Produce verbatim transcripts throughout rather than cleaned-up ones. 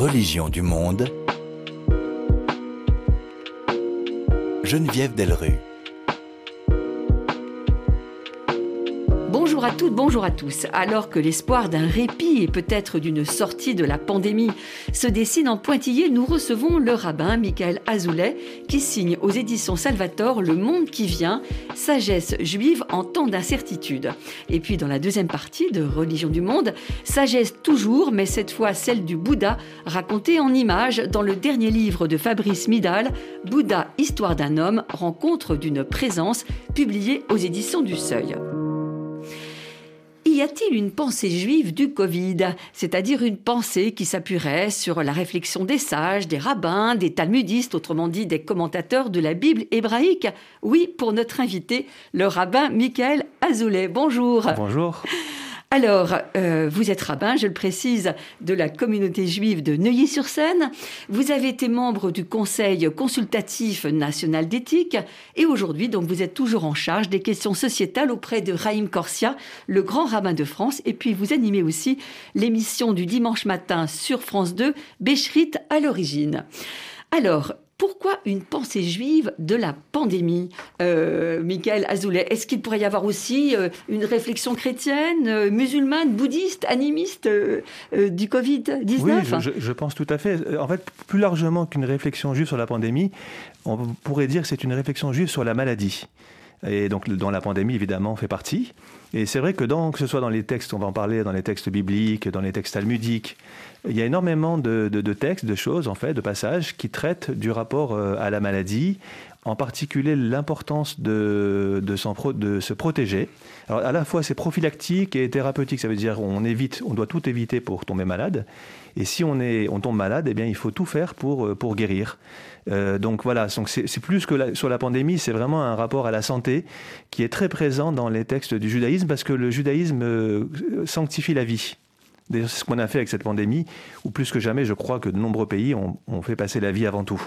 religions du monde, Geneviève Delrue. Bonjour à toutes, bonjour à tous. Alors que l'espoir d'un répit et peut-être d'une sortie de la pandémie se dessine en pointillé, nous recevons le rabbin Michael Azoulay qui signe aux éditions Salvator Le Monde qui vient, sagesse juive en temps d'incertitude. Et puis dans la deuxième partie de Religion du monde, sagesse toujours, mais cette fois celle du Bouddha, racontée en images dans le dernier livre de Fabrice Midal, Bouddha, histoire d'un homme, rencontre d'une présence, publié aux éditions du Seuil. Y a-t-il une pensée juive du Covid, c'est-à-dire une pensée qui s'appuierait sur la réflexion des sages, des rabbins, des talmudistes, autrement dit des commentateurs de la Bible hébraïque? Oui, pour notre invité, le rabbin Michael Azoulay. Bonjour. Bonjour. Alors, euh, vous êtes rabbin, je le précise, de la communauté juive de Neuilly-sur-Seine. Vous avez été membre du Conseil consultatif national d'éthique et aujourd'hui, donc, vous êtes toujours en charge des questions sociétales auprès de Raïm Corsia, le grand rabbin de France. Et puis, vous animez aussi l'émission du dimanche matin sur France deux, Béchrit à l'origine. Alors, pourquoi une pensée juive de la pandémie, euh, Michael Azoulay? Est-ce qu'il pourrait y avoir aussi euh, une réflexion chrétienne, euh, musulmane, bouddhiste, animiste euh, euh, du covid dix-neuf? Oui, je, je pense tout à fait. En fait, plus largement qu'une réflexion juive sur la pandémie, on pourrait dire que c'est une réflexion juive sur la maladie. Et donc, dont la pandémie, évidemment, fait partie. Et c'est vrai que, dans, que ce soit dans les textes, on va en parler, dans les textes bibliques, dans les textes talmudiques, il y a énormément de, de, de textes, de choses, en fait, de passages qui traitent du rapport euh, à la maladie, en particulier l'importance de, de, s'en pro, de se protéger. Alors, à la fois, c'est prophylactique et thérapeutique. Ça veut dire on évite, on doit tout éviter pour tomber malade. Et si on, est, on tombe malade, eh bien, il faut tout faire pour, pour guérir. Euh, donc voilà, donc c'est, c'est plus que la, sur la pandémie, c'est vraiment un rapport à la santé qui est très présent dans les textes du judaïsme parce que le judaïsme euh, sanctifie la vie. D'ailleurs, c'est ce qu'on a fait avec cette pandémie, où plus que jamais, je crois que de nombreux pays ont, ont fait passer la vie avant tout.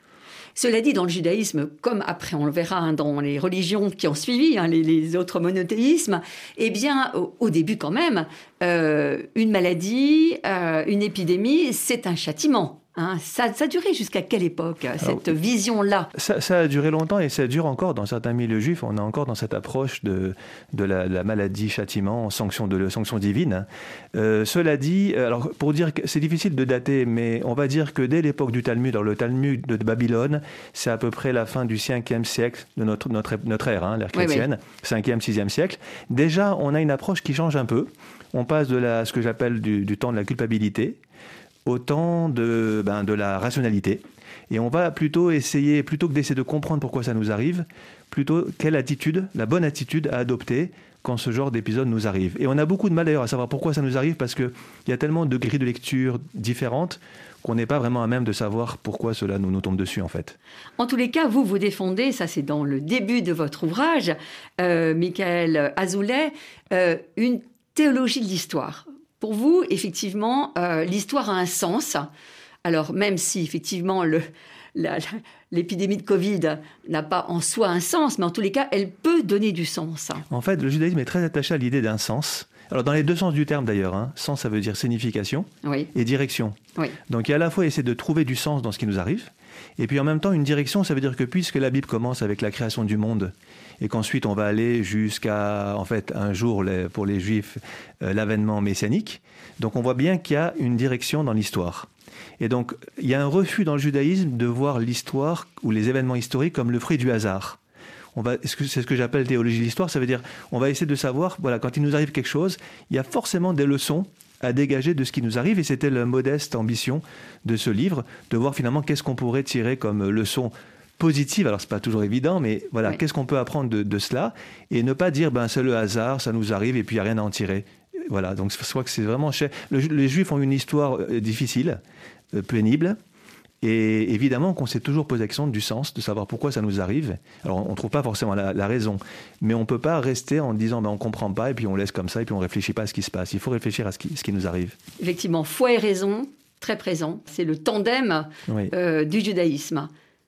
Cela dit, dans le judaïsme, comme après on le verra hein, dans les religions qui ont suivi, hein, les, les autres monothéismes, eh bien, au, au début quand même, euh, une maladie, euh, une épidémie, c'est un châtiment. Hein, ça, ça a duré jusqu'à quelle époque, cette Alors, vision-là? ça, ça a duré longtemps et ça dure encore dans certains milieux juifs. On est encore dans cette approche de, de la, la maladie, châtiment, sanction, de, sanction divine. Euh, cela dit, alors pour dire que c'est difficile de dater, mais on va dire que dès l'époque du Talmud, alors le Talmud de Babylone, c'est à peu près la fin du cinquième siècle de notre, notre, notre ère, hein, l'ère chrétienne, oui, oui. cinquième, sixième siècle. Déjà, on a une approche qui change un peu. On passe de la, ce que j'appelle du, du temps de la culpabilité au temps de, ben, de la rationalité. Et on va plutôt essayer, plutôt que d'essayer de comprendre pourquoi ça nous arrive, plutôt quelle attitude, la bonne attitude à adopter quand ce genre d'épisode nous arrive. Et on a beaucoup de mal d'ailleurs à savoir pourquoi ça nous arrive, parce qu'il y a tellement de grilles de lecture différentes qu'on n'est pas vraiment à même de savoir pourquoi cela nous, nous tombe dessus, en fait. En tous les cas, vous vous défendez, ça c'est dans le début de votre ouvrage, euh, Michael Azoulay, euh, une théologie de l'histoire. Pour vous, effectivement, euh, l'histoire a un sens. Alors, même si, effectivement, le, la, l'épidémie de Covid n'a pas en soi un sens, mais en tous les cas, elle peut donner du sens. En fait, le judaïsme est très attaché à l'idée d'un sens. Alors, dans les deux sens du terme, d'ailleurs. Hein. Sens, ça veut dire signification, oui, et direction. Oui. Donc, il y a à la fois essayer de trouver du sens dans ce qui nous arrive, et puis en même temps, une direction, ça veut dire que puisque la Bible commence avec la création du monde, et qu'ensuite on va aller jusqu'à, en fait, un jour, les, pour les Juifs, euh, l'avènement messianique. Donc on voit bien qu'il y a une direction dans l'histoire. Et donc, il y a un refus dans le judaïsme de voir l'histoire ou les événements historiques comme le fruit du hasard. On va, c'est ce que j'appelle théologie de l'histoire, ça veut dire on va essayer de savoir, voilà, quand il nous arrive quelque chose, il y a forcément des leçons à dégager de ce qui nous arrive. Et c'était la modeste ambition de ce livre, de voir finalement qu'est-ce qu'on pourrait tirer comme leçon positive. Alors, c'est pas toujours évident, mais voilà, oui, qu'est-ce qu'on peut apprendre de, de cela et ne pas dire, ben, c'est le hasard, ça nous arrive et puis il n'y a rien à en tirer. Voilà, donc je crois que c'est vraiment cher. Le, les Juifs ont une histoire euh, difficile, euh, pénible, et évidemment qu'on s'est toujours posé la question du sens, de savoir pourquoi ça nous arrive. Alors, on ne trouve pas forcément la, la raison, mais on ne peut pas rester en disant, ben, on ne comprend pas, et puis on laisse comme ça, et puis on ne réfléchit pas à ce qui se passe. Il faut réfléchir à ce qui, ce qui nous arrive. Effectivement, foi et raison, très présent. C'est le tandem, oui, euh, du judaïsme.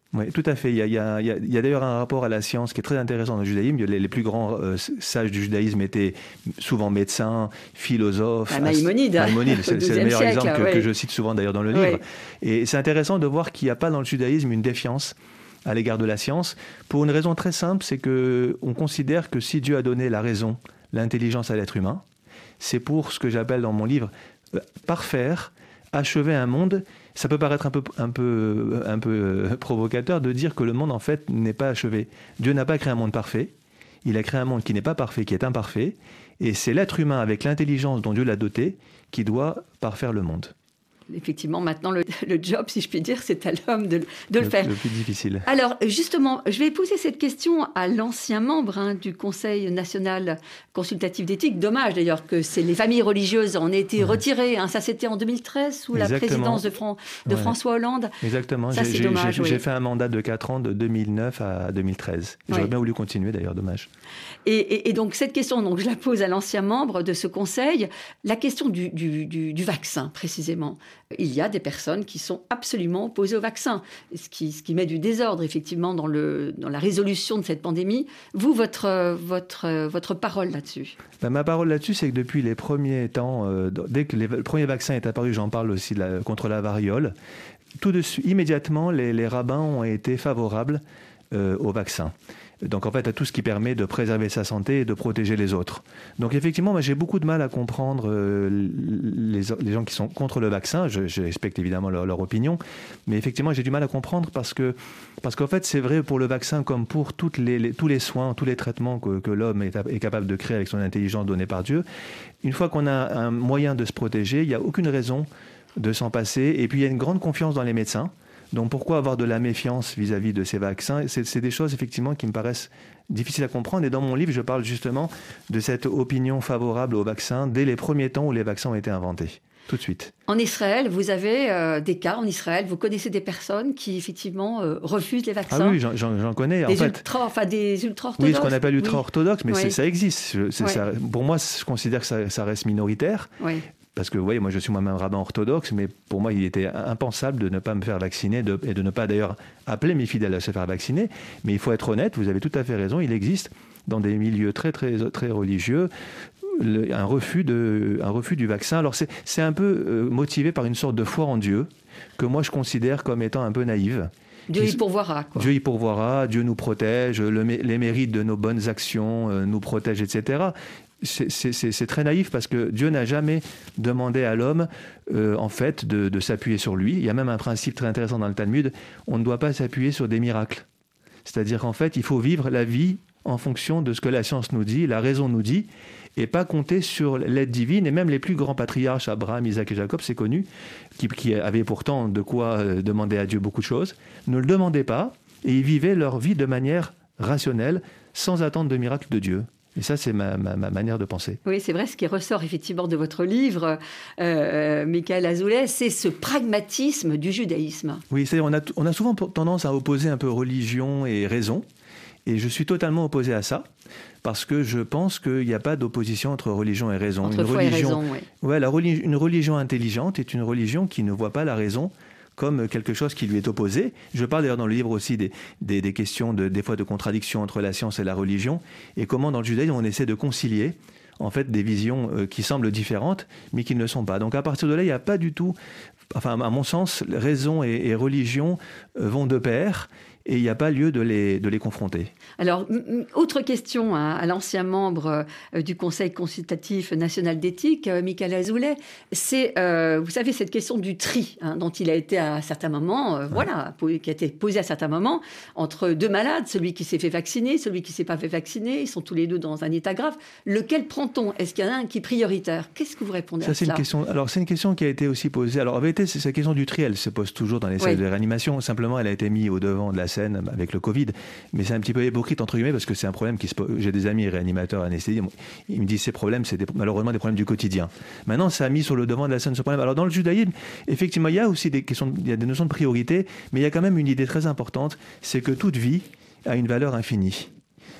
Oui, tout à fait. Il y a, il y a, il y a, il y a d'ailleurs un rapport à la science qui est très intéressant dans le judaïsme. Les, les plus grands euh, sages du judaïsme étaient souvent médecins, philosophes. Ah, Maïmonide. Maïmonide, c'est, c'est le meilleur siècle, exemple que, ouais. que je cite souvent d'ailleurs dans le livre. Ouais. Et c'est intéressant de voir qu'il n'y a pas dans le judaïsme une défiance à l'égard de la science, pour une raison très simple, c'est qu'on considère que si Dieu a donné la raison, l'intelligence à l'être humain, c'est pour ce que j'appelle dans mon livre euh, parfaire, achever un monde. Ça peut paraître un peu, un peu, un peu provocateur de dire que le monde en fait n'est pas achevé. Dieu n'a pas créé un monde parfait, il a créé un monde qui n'est pas parfait, qui est imparfait, et c'est l'être humain avec l'intelligence dont Dieu l'a doté qui doit parfaire le monde. Effectivement, maintenant, le, le job, si je puis dire, c'est à l'homme de, de le, le faire. Le plus difficile. Alors, justement, je vais poser cette question à l'ancien membre hein, du Conseil national consultatif d'éthique. Dommage, d'ailleurs, que c'est les familles religieuses en aient été ouais. retirées. Hein. Ça, c'était en deux mille treize, sous Exactement. la présidence de, Fran- de ouais. François Hollande. Exactement. Ça, j'ai, c'est j'ai, dommage. J'ai, oui. j'ai fait un mandat de quatre ans, de deux mille neuf à deux mille treize. J'aurais ouais. bien voulu continuer, d'ailleurs, dommage. Et, et, et donc, cette question, donc, je la pose à l'ancien membre de ce Conseil. La question du, du, du, du vaccin, précisément. Il y a des personnes qui sont absolument opposées au vaccin, ce qui, ce qui met du désordre, effectivement, dans, le, dans la résolution de cette pandémie. Vous, votre, votre, votre parole là-dessus? Ben, ma parole là-dessus, c'est que depuis les premiers temps, euh, dès que les, le premier vaccin est apparu, j'en parle aussi de la, contre la variole, tout de suite, immédiatement, les, les rabbins ont été favorables euh, au vaccin. Donc en fait à tout ce qui permet de préserver sa santé et de protéger les autres. Donc effectivement, moi, j'ai beaucoup de mal à comprendre euh, les, les gens qui sont contre le vaccin. Je, je respecte évidemment leur, leur opinion, mais effectivement j'ai du mal à comprendre parce que parce qu'en fait c'est vrai pour le vaccin comme pour toutes les, les, tous les soins, tous les traitements que, que l'homme est, est capable de créer avec son intelligence donnée par Dieu. Une fois qu'on a un moyen de se protéger, il n'y a aucune raison de s'en passer. Et puis il y a une grande confiance dans les médecins. Donc pourquoi avoir de la méfiance vis-à-vis de ces vaccins ? c'est, c'est des choses effectivement qui me paraissent difficiles à comprendre. Et dans mon livre, je parle justement de cette opinion favorable aux vaccins dès les premiers temps où les vaccins ont été inventés. Tout de suite. En Israël, vous avez euh, des cas en Israël, vous connaissez des personnes qui effectivement euh, refusent les vaccins. Ah oui, j'en, j'en, j'en connais. Des en ultra, fait. enfin des ultra-orthodoxes. Oui, ce qu'on appelle ultra-orthodoxes, mais oui. c'est, ça existe. Je, c'est, oui. ça, pour moi, je considère que ça, ça reste minoritaire. Oui. Parce que, vous voyez, moi, je suis moi-même rabbin orthodoxe, mais pour moi, il était impensable de ne pas me faire vacciner de, et de ne pas, d'ailleurs, appeler mes fidèles à se faire vacciner. Mais il faut être honnête, vous avez tout à fait raison, il existe, dans des milieux très, très, très religieux, le, un, refus de, un refus du vaccin. Alors, c'est, c'est un peu euh, motivé par une sorte de foi en Dieu, que moi, je considère comme étant un peu naïve. Dieu y pourvoira, quoi. Dieu y pourvoira, Dieu nous protège, le, les mérites de nos bonnes actions euh, nous protègent, et cetera. C'est, c'est, c'est très naïf parce que Dieu n'a jamais demandé à l'homme euh, en fait de, de s'appuyer sur lui. Il y a même un principe très intéressant dans le Talmud, on ne doit pas s'appuyer sur des miracles. C'est-à-dire qu'en fait, il faut vivre la vie en fonction de ce que la science nous dit, la raison nous dit, et pas compter sur l'aide divine. Et même les plus grands patriarches, Abraham, Isaac et Jacob, c'est connu, qui, qui avaient pourtant de quoi demander à Dieu beaucoup de choses, ne le demandaient pas, et ils vivaient leur vie de manière rationnelle, sans attendre de miracle de Dieu. Et ça, c'est ma, ma, ma manière de penser. Oui, c'est vrai, ce qui ressort effectivement de votre livre, euh, Michael Azoulay, c'est ce pragmatisme du judaïsme. Oui, c'est-à-dire on a, on a souvent tendance à opposer un peu religion et raison. Et je suis totalement opposé à ça, parce que je pense qu'il n'y a pas d'opposition entre religion et raison. Entre une foi religion, et raison, oui. Ouais, la reli- une religion intelligente est une religion qui ne voit pas la raison comme quelque chose qui lui est opposé. Je parle d'ailleurs dans le livre aussi des, des, des questions, de, des fois de contradiction entre la science et la religion, et comment dans le judaïsme on essaie de concilier en fait des visions euh, qui semblent différentes, mais qui ne le sont pas. Donc à partir de là, il n'y a pas du tout, enfin à mon sens, raison et, et religion euh, vont de pair, et il n'y a pas lieu de les, de les confronter. Alors, m- autre question hein, à l'ancien membre euh, du Conseil consultatif national d'éthique, euh, Michael Azoulay, c'est, euh, vous savez, cette question du tri, hein, dont il a été à certains moments, euh, ouais. voilà, qui a été posée à certains moments, entre deux malades, celui qui s'est fait vacciner, celui qui ne s'est pas fait vacciner, ils sont tous les deux dans un état grave. Lequel prend-on ? Est-ce qu'il y en a un qui est prioritaire ? Qu'est-ce que vous répondez ça, à c'est cela ? Une question, alors, c'est une question qui a été aussi posée. Alors, en vérité, c'est, cette question du tri, elle se pose toujours dans les salles oui. de réanimation. Simplement, elle a été mise au devant de la scène avec le Covid, mais c'est un petit peu hypocrite entre guillemets parce que c'est un problème qui se pose. J'ai des amis réanimateurs anesthésistes, ils me disent ces problèmes, c'est des, malheureusement des problèmes du quotidien. Maintenant, ça a mis sur le devant de la scène ce problème. Alors dans le judaïsme, effectivement, il y a aussi des questions, il y a des notions de priorité, mais il y a quand même une idée très importante, c'est que toute vie a une valeur infinie.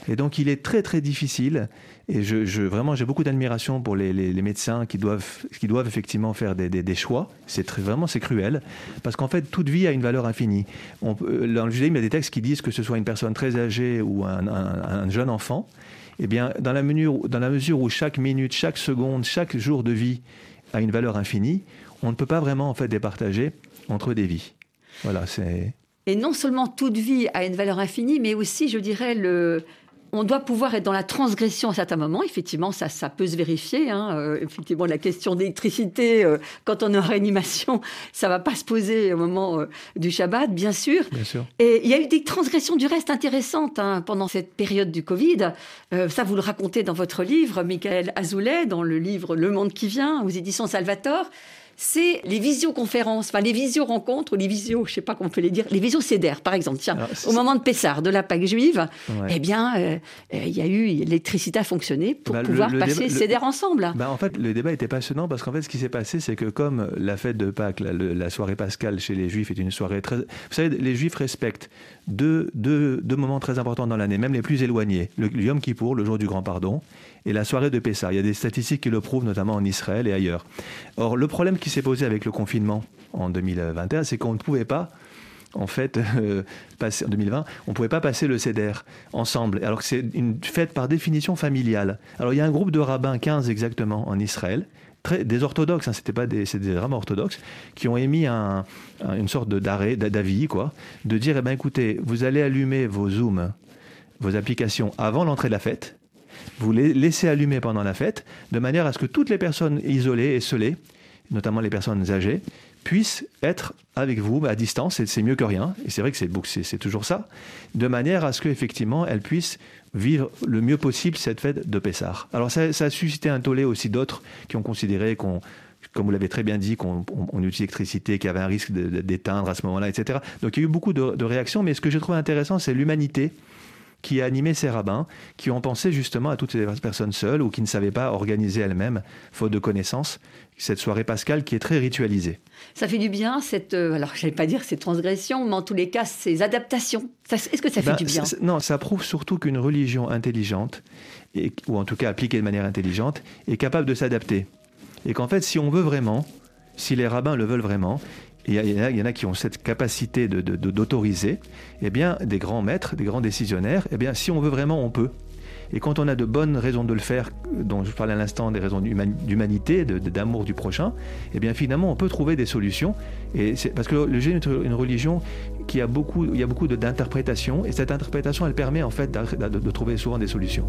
Et donc il est très très difficile, et je, je, vraiment j'ai beaucoup d'admiration pour les, les, les médecins qui doivent, qui doivent effectivement faire des, des, des choix. C'est très, vraiment c'est cruel, parce qu'en fait toute vie a une valeur infinie. On, dans le judaïsme, il y a des textes qui disent que ce soit une personne très âgée ou un, un, un jeune enfant, eh bien dans la, mesure, dans la mesure où chaque minute, chaque seconde, chaque jour de vie a une valeur infinie, on ne peut pas vraiment en fait départager entre des vies. Voilà, c'est... Et non seulement toute vie a une valeur infinie, mais aussi, je dirais, le... on doit pouvoir être dans la transgression à certains moments. Effectivement, ça, ça peut se vérifier. Hein. Euh, effectivement, la question d'électricité, euh, quand on est en réanimation, ça ne va pas se poser au moment euh, du Shabbat, bien sûr. Bien sûr. Et il y a eu des transgressions du reste intéressantes hein, pendant cette période du Covid. Euh, ça, vous le racontez dans votre livre, Michael Azoulay, dans le livre Le Monde qui vient, aux éditions Salvator. C'est les visioconférences, enfin les visio-rencontres, ou les visio, je ne sais pas comment on peut les dire, les visio-cédères, par exemple. Tiens, alors, au moment de Pessah, de la Pâque juive, ouais. eh bien, il euh, euh, y a eu, l'électricité a fonctionné pour bah, pouvoir le, le passer cédères ensemble. Bah, en fait, le débat était passionnant parce qu'en fait, ce qui s'est passé, c'est que comme la fête de Pâques, la, la soirée pascale chez les Juifs est une soirée très... Vous savez, les Juifs respectent deux, deux, deux moments très importants dans l'année, même les plus éloignés. Le, le Yom Kippour, le jour du grand pardon, et la soirée de Pessah. Il y a des statistiques qui le prouvent, notamment en Israël et ailleurs. Or, le problème qui s'est posé avec le confinement en deux mille vingt et un, c'est qu'on ne pouvait pas, en fait, euh, passer, en deux mille vingt, on ne pouvait pas passer le Seder ensemble, alors que c'est une fête par définition familiale. Alors, il y a un groupe de rabbins, quinze exactement, en Israël, très, des orthodoxes, hein, c'était pas des, c'est des rabbins orthodoxes, qui ont émis un, un, une sorte de, d'arrêt, d'avis, quoi, de dire, eh ben, écoutez, vous allez allumer vos Zoom, vos applications avant l'entrée de la fête, vous les laissez allumer pendant la fête, de manière à ce que toutes les personnes isolées et scellées, notamment les personnes âgées, puissent être avec vous à distance, et c'est mieux que rien, et c'est vrai que c'est, c'est, c'est toujours ça, de manière à ce qu'effectivement elles puissent vivre le mieux possible cette fête de Pessah. Alors ça, ça a suscité un tollé aussi d'autres qui ont considéré qu'on, comme vous l'avez très bien dit, qu'on on, on utilise l'électricité, qu'il y avait un risque de, de, d'éteindre à ce moment-là, et cetera. Donc il y a eu beaucoup de, de réactions, mais ce que j'ai trouvé intéressant, c'est l'humanité qui a animé ces rabbins, qui ont pensé justement à toutes ces personnes seules ou qui ne savaient pas organiser elles-mêmes, faute de connaissances, cette soirée pascale qui est très ritualisée. Ça fait du bien, cette, euh, alors je n'allais pas dire ces transgressions, mais en tous les cas, ces adaptations. Ça, est-ce que ça fait ben, du bien ? Non, ça prouve surtout qu'une religion intelligente, et, ou en tout cas appliquée de manière intelligente, est capable de s'adapter. Et qu'en fait, si on veut vraiment, si les rabbins le veulent vraiment, il y, a, il y en a qui ont cette capacité de, de, de, d'autoriser, eh bien, des grands maîtres, des grands décisionnaires, eh bien, si on veut vraiment, on peut. Et quand on a de bonnes raisons de le faire, dont je parlais à l'instant des raisons d'humanité, de, de, d'amour du prochain, eh bien, finalement, on peut trouver des solutions. Et c'est, parce que le judaïsme est une religion qui a beaucoup, il y a beaucoup de, d'interprétations, et cette interprétation, elle permet en fait de, de, de trouver souvent des solutions.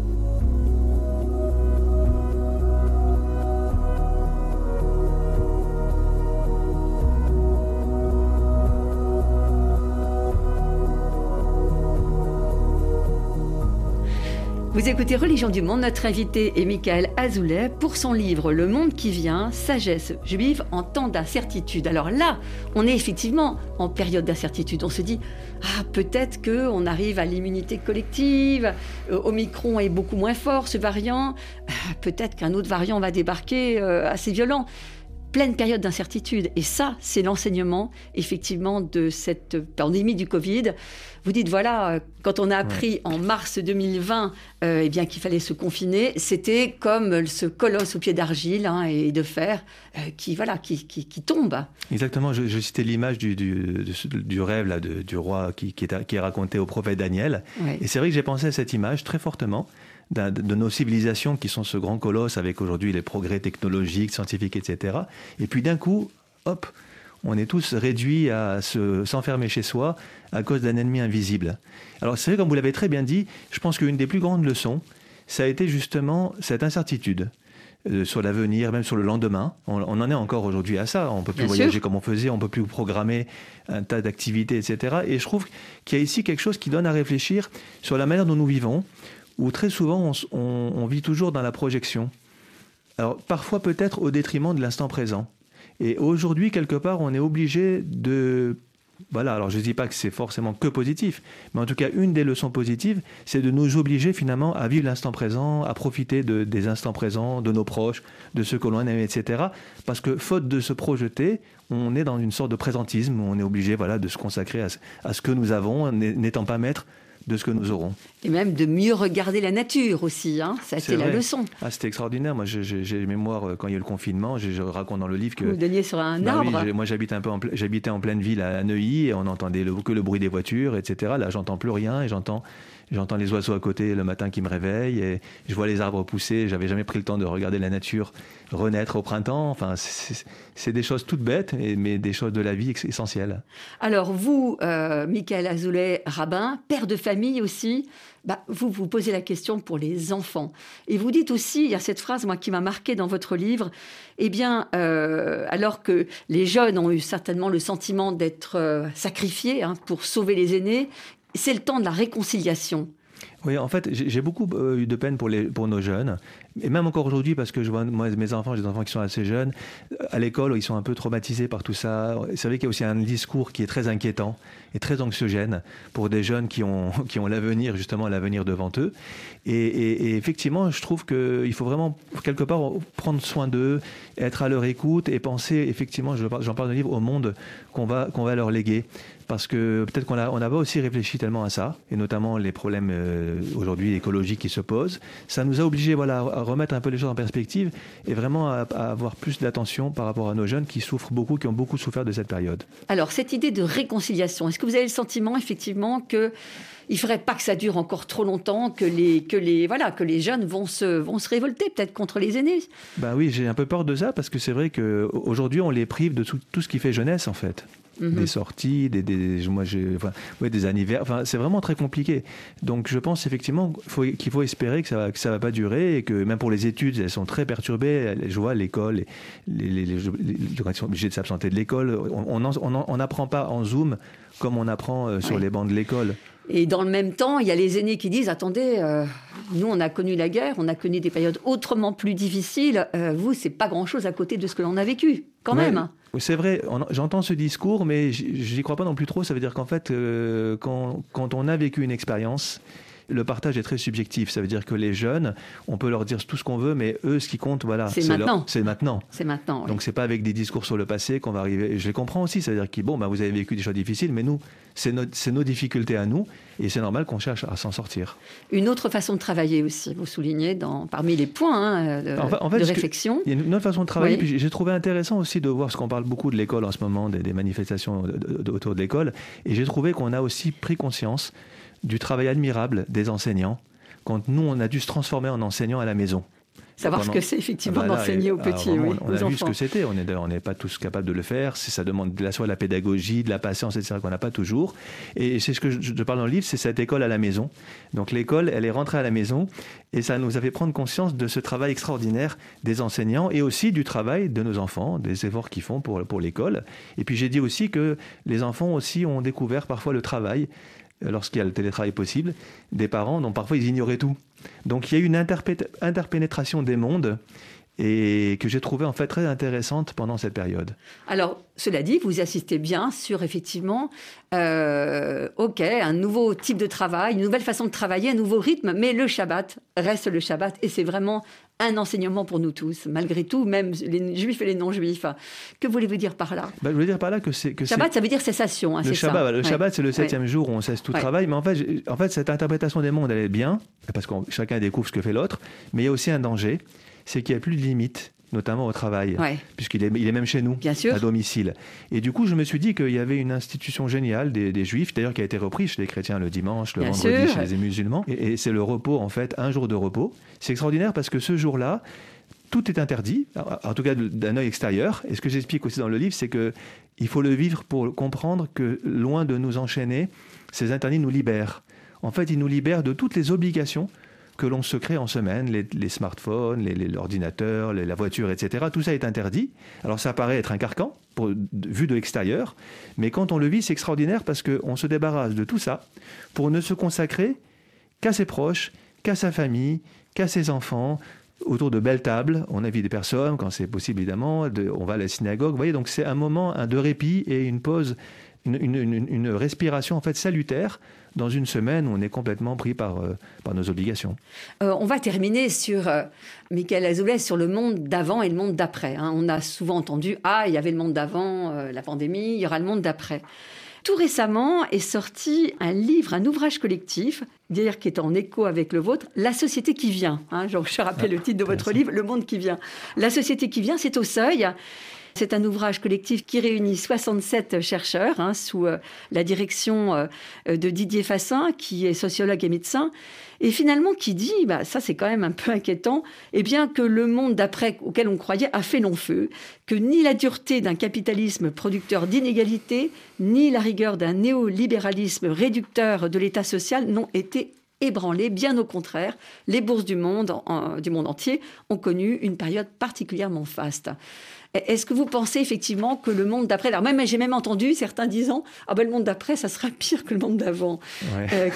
Vous écoutez Religion du Monde, notre invité est Michael Azoulay pour son livre Le Monde qui vient, sagesse juive en temps d'incertitude. Alors là, on est effectivement en période d'incertitude. On se dit, ah, peut-être qu'on arrive à l'immunité collective, euh, Omicron est beaucoup moins fort, ce variant, ah, peut-être qu'un autre variant va débarquer euh, assez violent. Pleine période d'incertitude. Et ça, c'est l'enseignement, effectivement, de cette pandémie du Covid. Vous dites, voilà, quand on a appris ouais. en mars deux mille vingt euh, eh bien, qu'il fallait se confiner, c'était comme ce colosse au pied d'argile hein, et de fer euh, qui, voilà, qui, qui, qui tombe. Exactement. Je, je citais l'image du, du, du, du rêve là, de, du roi qui, qui, est, qui est raconté au prophète Daniel. Ouais. Et c'est vrai que j'ai pensé à cette image très fortement. De, de nos civilisations qui sont ce grand colosse avec aujourd'hui les progrès technologiques, scientifiques, et cetera. Et puis d'un coup, hop, on est tous réduits à se, s'enfermer chez soi à cause d'un ennemi invisible. Alors c'est vrai, comme vous l'avez très bien dit, je pense qu'une des plus grandes leçons, ça a été justement cette incertitude euh, sur l'avenir, même sur le lendemain. On, on en est encore aujourd'hui à ça. On ne peut plus bien voyager sûr. Comme on faisait, on ne peut plus programmer un tas d'activités, et cetera. Et je trouve qu'il y a ici quelque chose qui donne à réfléchir sur la manière dont nous vivons, où très souvent on, on, on vit toujours dans la projection. Alors parfois peut-être au détriment de l'instant présent. Et aujourd'hui, quelque part, on est obligé de... Voilà, alors je ne dis pas que c'est forcément que positif, mais en tout cas, une des leçons positives, c'est de nous obliger finalement à vivre l'instant présent, à profiter de, des instants présents, de nos proches, de ceux que l'on aime, et cetera. Parce que faute de se projeter, on est dans une sorte de présentisme, où on est obligé voilà, de se consacrer à, à ce que nous avons, n'étant pas maître de ce que nous aurons. Et même de mieux regarder la nature aussi, hein. Ça a été la leçon. Ah, c'était extraordinaire. Moi, j'ai, j'ai mémoire, quand il y a eu le confinement, je, je raconte dans le livre que... Vous donniez sur un bah arbre. Oui, moi, j'habite un peu en, j'habitais en pleine ville à Neuilly et on entendait le, que le bruit des voitures, et cetera. Là, j'entends plus rien et j'entends... J'entends les oiseaux à côté le matin qui me réveillent et je vois les arbres pousser. J'avais jamais pris le temps de regarder la nature renaître au printemps. Enfin, c'est, c'est des choses toutes bêtes, mais des choses de la vie essentielles. Alors vous, euh, Michael Azoulay, rabbin, père de famille aussi, bah, vous vous posez la question pour les enfants. Et vous dites aussi, il y a cette phrase moi, qui m'a marquée dans votre livre, eh bien, euh, alors que les jeunes ont eu certainement le sentiment d'être euh, sacrifiés hein, pour sauver les aînés, c'est le temps de la réconciliation. Oui, en fait, j'ai beaucoup eu de peine pour, les, pour nos jeunes. Et même encore aujourd'hui, parce que je vois moi, mes enfants, j'ai des enfants qui sont assez jeunes, à l'école, ils sont un peu traumatisés par tout ça. C'est vrai qu'il y a aussi un discours qui est très inquiétant et très anxiogène pour des jeunes qui ont, qui ont l'avenir, justement, l'avenir devant eux. Et, et, et effectivement, je trouve qu'il faut vraiment, quelque part, prendre soin d'eux, être à leur écoute et penser, effectivement, j'en parle dans le livre, au monde qu'on va, qu'on va leur léguer. Parce que peut-être qu'on n'a on pas aussi réfléchi tellement à ça, et notamment les problèmes euh, aujourd'hui écologiques qui se posent. Ça nous a obligés voilà, à remettre un peu les choses en perspective et vraiment à, à avoir plus d'attention par rapport à nos jeunes qui souffrent beaucoup, qui ont beaucoup souffert de cette période. Alors, cette idée de réconciliation, est-ce que vous avez le sentiment effectivement que il ne faudrait pas que ça dure encore trop longtemps, que les, que les, voilà, que les jeunes vont se, vont se révolter peut-être contre les aînés? Ben oui, j'ai un peu peur de ça parce que c'est vrai qu'aujourd'hui, on les prive de tout, tout ce qui fait jeunesse en fait. Mmh. Des sorties, des, des, moi j'ai, enfin, ouais, des anniversaires, enfin, c'est vraiment très compliqué. Donc je pense effectivement faut, qu'il faut espérer que ça ne va, va pas durer et que même pour les études, elles sont très perturbées. Je vois l'école, les, les, les, les, les sont obligés de s'absenter de l'école. On n'apprend pas en Zoom comme on apprend euh, sur ouais. les bancs de l'école. Et dans le même temps, il y a les aînés qui disent « Attendez, euh, nous, on a connu la guerre, on a connu des périodes autrement plus difficiles. Euh, vous, c'est pas grand-chose à côté de ce que l'on a vécu, quand ouais, même. » C'est vrai, on, j'entends ce discours, mais j'y crois pas non plus trop. Ça veut dire qu'en fait, euh, quand, quand on a vécu une expérience, le partage est très subjectif. Ça veut dire que les jeunes, on peut leur dire tout ce qu'on veut, mais eux, ce qui compte, voilà, c'est, c'est maintenant. Leur, c'est maintenant. C'est maintenant. Oui. Donc c'est pas avec des discours sur le passé qu'on va arriver. Je les comprends aussi. Ça veut dire que bon, bah, vous avez vécu des choses difficiles, mais nous, c'est, no, c'est nos difficultés à nous, et c'est normal qu'on cherche à s'en sortir. Une autre façon de travailler aussi, vous soulignez dans parmi les points hein, de, en fait, en fait, de réflexion. Il y a une autre façon de travailler. Oui. Puis j'ai trouvé intéressant aussi de voir, parce qu'on parle beaucoup de l'école en ce moment, des, des manifestations de, de, de, autour de l'école, et j'ai trouvé qu'on a aussi pris conscience du travail admirable des enseignants. Quand nous, on a dû se transformer en enseignants à la maison. Savoir Pendant... ce que c'est effectivement voilà, d'enseigner aux petits, alors, oui, on, on aux a enfants. vu ce que c'était. On n'est on n'est pas tous capables de le faire. C'est, ça demande de la, soit de la pédagogie, de la patience, et cetera qu'on n'a pas toujours. Et c'est ce que je, je parle dans le livre, c'est cette école à la maison. Donc l'école, elle est rentrée à la maison et ça nous a fait prendre conscience de ce travail extraordinaire des enseignants et aussi du travail de nos enfants, des efforts qu'ils font pour, pour l'école. Et puis j'ai dit aussi que les enfants aussi ont découvert parfois le travail, lorsqu'il y a le télétravail possible, des parents dont parfois ils ignoraient tout. Donc il y a eu une interpé- interpénétration des mondes et que j'ai trouvé en fait très intéressante pendant cette période. Alors, cela dit, vous assistez bien sur effectivement, euh, ok, un nouveau type de travail, une nouvelle façon de travailler, un nouveau rythme, mais le Shabbat reste le Shabbat et c'est vraiment un enseignement pour nous tous, malgré tout, même les juifs et les non-juifs. Que voulez-vous dire par là? Ben, je veux dire par là que c'est... Que Shabbat, c'est... ça veut dire cessation, hein, le c'est Shabbat, ça. Le ouais. Shabbat, c'est le septième ouais. jour où on cesse tout ouais. travail, mais en fait, en fait, cette interprétation des mondes, elle est bien, parce que chacun découvre ce que fait l'autre, mais il y a aussi un danger, c'est qu'il n'y a plus de limite, notamment au travail, ouais. puisqu'il est, il est même chez nous, bien sûr. à domicile. Et du coup, je me suis dit qu'il y avait une institution géniale des, des Juifs, d'ailleurs qui a été reprise chez les chrétiens le dimanche, le bien vendredi sûr. Chez les musulmans, et, et c'est le repos, en fait, un jour de repos. C'est extraordinaire parce que ce jour-là, tout est interdit, en tout cas d'un œil extérieur. Et ce que j'explique aussi dans le livre, c'est qu'il faut le vivre pour comprendre que, loin de nous enchaîner, ces interdits nous libèrent. En fait, ils nous libèrent de toutes les obligations que l'on se crée en semaine, les, les smartphones, les, les, l'ordinateur, les, la voiture, et cetera. Tout ça est interdit. Alors ça paraît être un carcan, pour, vu de l'extérieur, mais quand on le vit, c'est extraordinaire parce qu'on se débarrasse de tout ça pour ne se consacrer qu'à ses proches, qu'à sa famille, qu'à ses enfants, autour de belles tables. On invite des personnes, quand c'est possible évidemment, de, on va à la synagogue. Vous voyez, donc c'est un moment un, de répit et une pause, une, une, une, une respiration en fait salutaire dans une semaine où on est complètement pris par, euh, par nos obligations. Euh, on va terminer sur, euh, Michael Azoulay, sur le monde d'avant et le monde d'après. Hein. On a souvent entendu « Ah, il y avait le monde d'avant, euh, la pandémie, il y aura le monde d'après ». Tout récemment est sorti un livre, un ouvrage collectif, d'ailleurs qui est en écho avec le vôtre, La société qui vient. Hein, je rappelle le titre de votre livre, Le monde qui vient. La société qui vient, c'est au Seuil. C'est un ouvrage collectif qui réunit soixante-sept chercheurs hein, sous euh, la direction euh, de Didier Fassin, qui est sociologue et médecin, et finalement qui dit, bah, ça c'est quand même un peu inquiétant, eh bien que le monde d'après auquel on croyait a fait long feu, que ni la dureté d'un capitalisme producteur d'inégalités, ni la rigueur d'un néolibéralisme réducteur de l'État social n'ont été ébranlés. Bien au contraire, les bourses du monde, en, du monde entier ont connu une période particulièrement faste. Est-ce que vous pensez effectivement que le monde d'après... Alors même, j'ai même entendu certains disant « Ah ben le monde d'après, ça sera pire que le monde d'avant ouais. ». Euh,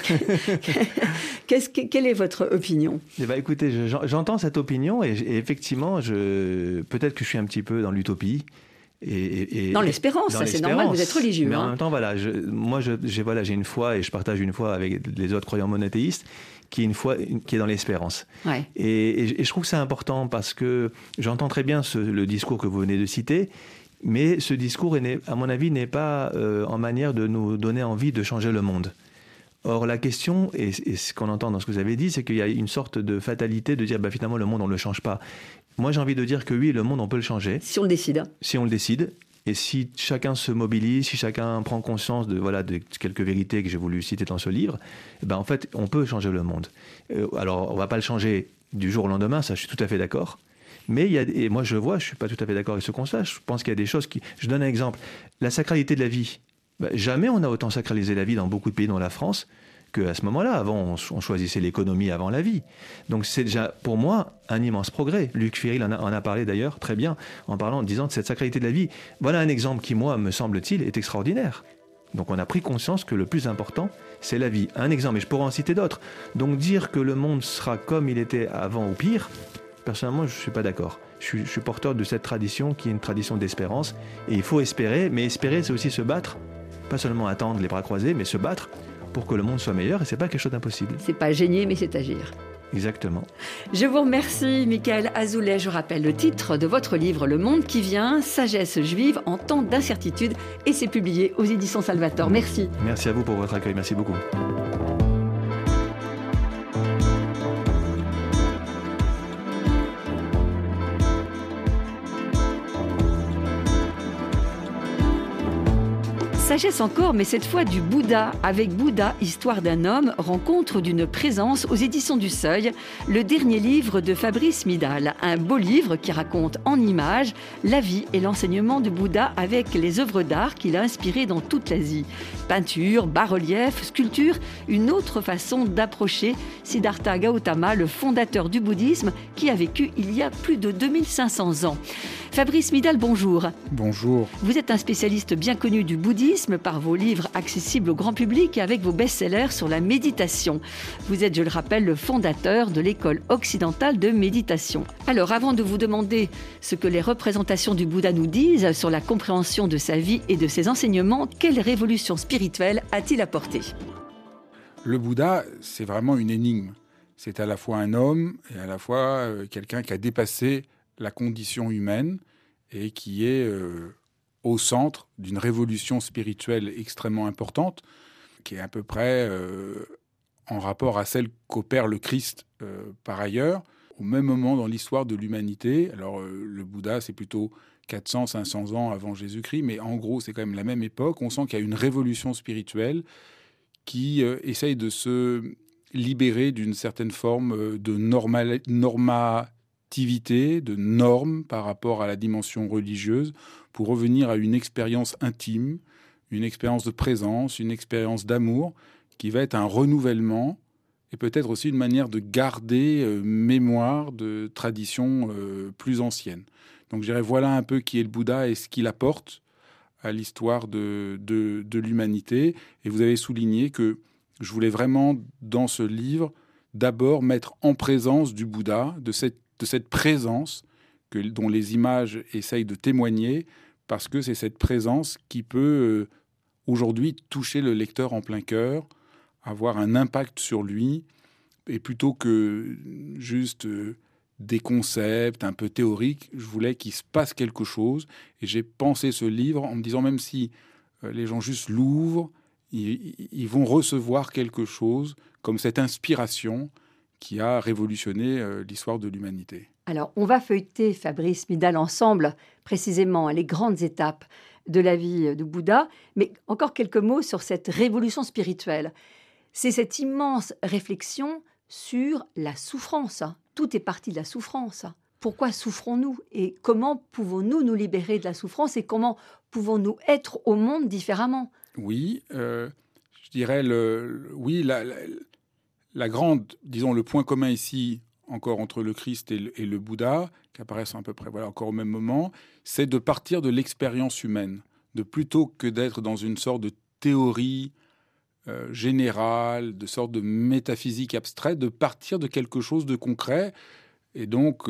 qu'est-ce que, quelle est votre opinion ? Eh ben, écoutez, je, j'entends cette opinion et, et effectivement, je, peut-être que je suis un petit peu dans l'utopie. Et, et, et, dans l'espérance, dans ça l'espérance. C'est normal, vous êtes religieux. Mais hein. en même temps, voilà, je, moi je, j'ai, voilà, j'ai une foi et je partage une foi avec les autres croyants monothéistes qui est une foi qui est dans l'espérance. Ouais. Et, et, et je trouve que c'est important parce que j'entends très bien ce, le discours que vous venez de citer, mais ce discours, est, à mon avis, n'est pas euh, en manière de nous donner envie de changer le monde. Or, la question, et, et ce qu'on entend dans ce que vous avez dit, c'est qu'il y a une sorte de fatalité de dire bah, finalement le monde, on ne le change pas. Moi, j'ai envie de dire que oui, le monde, on peut le changer. Si on le décide. Si on le décide. Et si chacun se mobilise, si chacun prend conscience de, voilà, de quelques vérités que j'ai voulu citer dans ce livre, eh ben, en fait, on peut changer le monde. Euh, alors, on ne va pas le changer du jour au lendemain, ça, je suis tout à fait d'accord. Mais il y a, et moi, je vois, je ne suis pas tout à fait d'accord avec ce constat. Je pense qu'il y a des choses qui... Je donne un exemple. La sacralité de la vie. Ben, jamais on a autant sacralisé la vie dans beaucoup de pays, dont la France, qu'à ce moment-là. Avant, on, on choisissait l'économie avant la vie. Donc c'est déjà, pour moi, un immense progrès. Luc Ferry en a, en a parlé d'ailleurs très bien, en parlant, en disant de cette sacralité de la vie. Voilà un exemple qui, moi, me semble-t-il, est extraordinaire. Donc on a pris conscience que le plus important, c'est la vie. Un exemple, et je pourrais en citer d'autres. Donc dire que le monde sera comme il était avant ou pire, personnellement, je ne suis pas d'accord. Je suis, je suis porteur de cette tradition qui est une tradition d'espérance. Et il faut espérer, mais espérer, c'est aussi se battre. Pas seulement attendre les bras croisés, mais se battre pour que le monde soit meilleur, et c'est pas quelque chose d'impossible. C'est pas gagner, mais c'est agir. Exactement. Je vous remercie, Michael Azoulay. Je rappelle le titre de votre livre, Le monde qui vient, sagesse juive en temps d'incertitude, et c'est publié aux éditions Salvator. Merci. Merci à vous pour votre accueil. Merci beaucoup. Sagesse encore, mais cette fois du Bouddha, avec Bouddha, Histoire d'un homme, rencontre d'une présence aux éditions du Seuil, le dernier livre de Fabrice Midal. Un beau livre qui raconte en images la vie et l'enseignement de Bouddha avec les œuvres d'art qu'il a inspirées dans toute l'Asie. Peinture, bas-relief, sculpture, une autre façon d'approcher Siddhartha Gautama, le fondateur du bouddhisme, qui a vécu il y a plus de deux mille cinq cents ans. Fabrice Midal, bonjour. Bonjour. Vous êtes un spécialiste bien connu du bouddhisme par vos livres accessibles au grand public et avec vos best-sellers sur la méditation. Vous êtes, je le rappelle, le fondateur de l'école occidentale de méditation. Alors, avant de vous demander ce que les représentations du Bouddha nous disent sur la compréhension de sa vie et de ses enseignements, quelle révolution spirituelle a-t-il apporté ? Le Bouddha, c'est vraiment une énigme. C'est à la fois un homme et à la fois euh, quelqu'un qui a dépassé la condition humaine et qui est euh, au centre d'une révolution spirituelle extrêmement importante, qui est à peu près euh, en rapport à celle qu'opère le Christ euh, par ailleurs, au même moment dans l'histoire de l'humanité. Alors euh, le Bouddha, c'est plutôt quatre cents, cinq cents ans avant Jésus-Christ, mais en gros, c'est quand même la même époque. On sent qu'il y a une révolution spirituelle qui euh, essaye de se libérer d'une certaine forme de normal, norma de normes par rapport à la dimension religieuse pour revenir à une expérience intime, une expérience de présence, une expérience d'amour qui va être un renouvellement et peut-être aussi une manière de garder euh, mémoire de traditions euh, plus anciennes. Donc je dirais voilà un peu qui est le Bouddha et ce qu'il apporte à l'histoire de, de, de l'humanité. Et vous avez souligné que je voulais vraiment dans ce livre d'abord mettre en présence du Bouddha, de cette de cette présence que, dont les images essayent de témoigner, parce que c'est cette présence qui peut euh, aujourd'hui toucher le lecteur en plein cœur, avoir un impact sur lui, et plutôt que juste euh, des concepts un peu théoriques, je voulais qu'il se passe quelque chose, et j'ai pensé ce livre en me disant, même si euh, les gens juste l'ouvrent, ils, ils vont recevoir quelque chose comme cette inspiration qui a révolutionné euh, l'histoire de l'humanité. Alors, on va feuilleter, Fabrice Midal, ensemble, précisément, les grandes étapes de la vie de Bouddha. Mais encore quelques mots sur cette révolution spirituelle. C'est cette immense réflexion sur la souffrance. Tout est parti de la souffrance. Pourquoi souffrons-nous et comment pouvons-nous nous libérer de la souffrance et comment pouvons-nous être au monde différemment? Oui, euh, je dirais, le, le- oui, la, la, la grande, disons, le point commun ici, encore entre le Christ et le, et le Bouddha, qui apparaissent à peu près voilà, encore au même moment, c'est de partir de l'expérience humaine, de plutôt que d'être dans une sorte de théorie euh, générale, de sorte de métaphysique abstraite, de partir de quelque chose de concret. Et donc,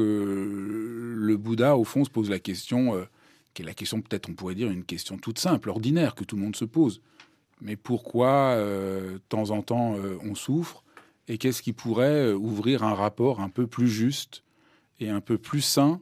euh, le Bouddha, au fond, se pose la question, euh, qui est la question, peut-être on pourrait dire, une question toute simple, ordinaire, que tout le monde se pose. Mais pourquoi, euh, de temps en temps, euh, on souffre? Et qu'est-ce qui pourrait euh, ouvrir un rapport un peu plus juste et un peu plus sain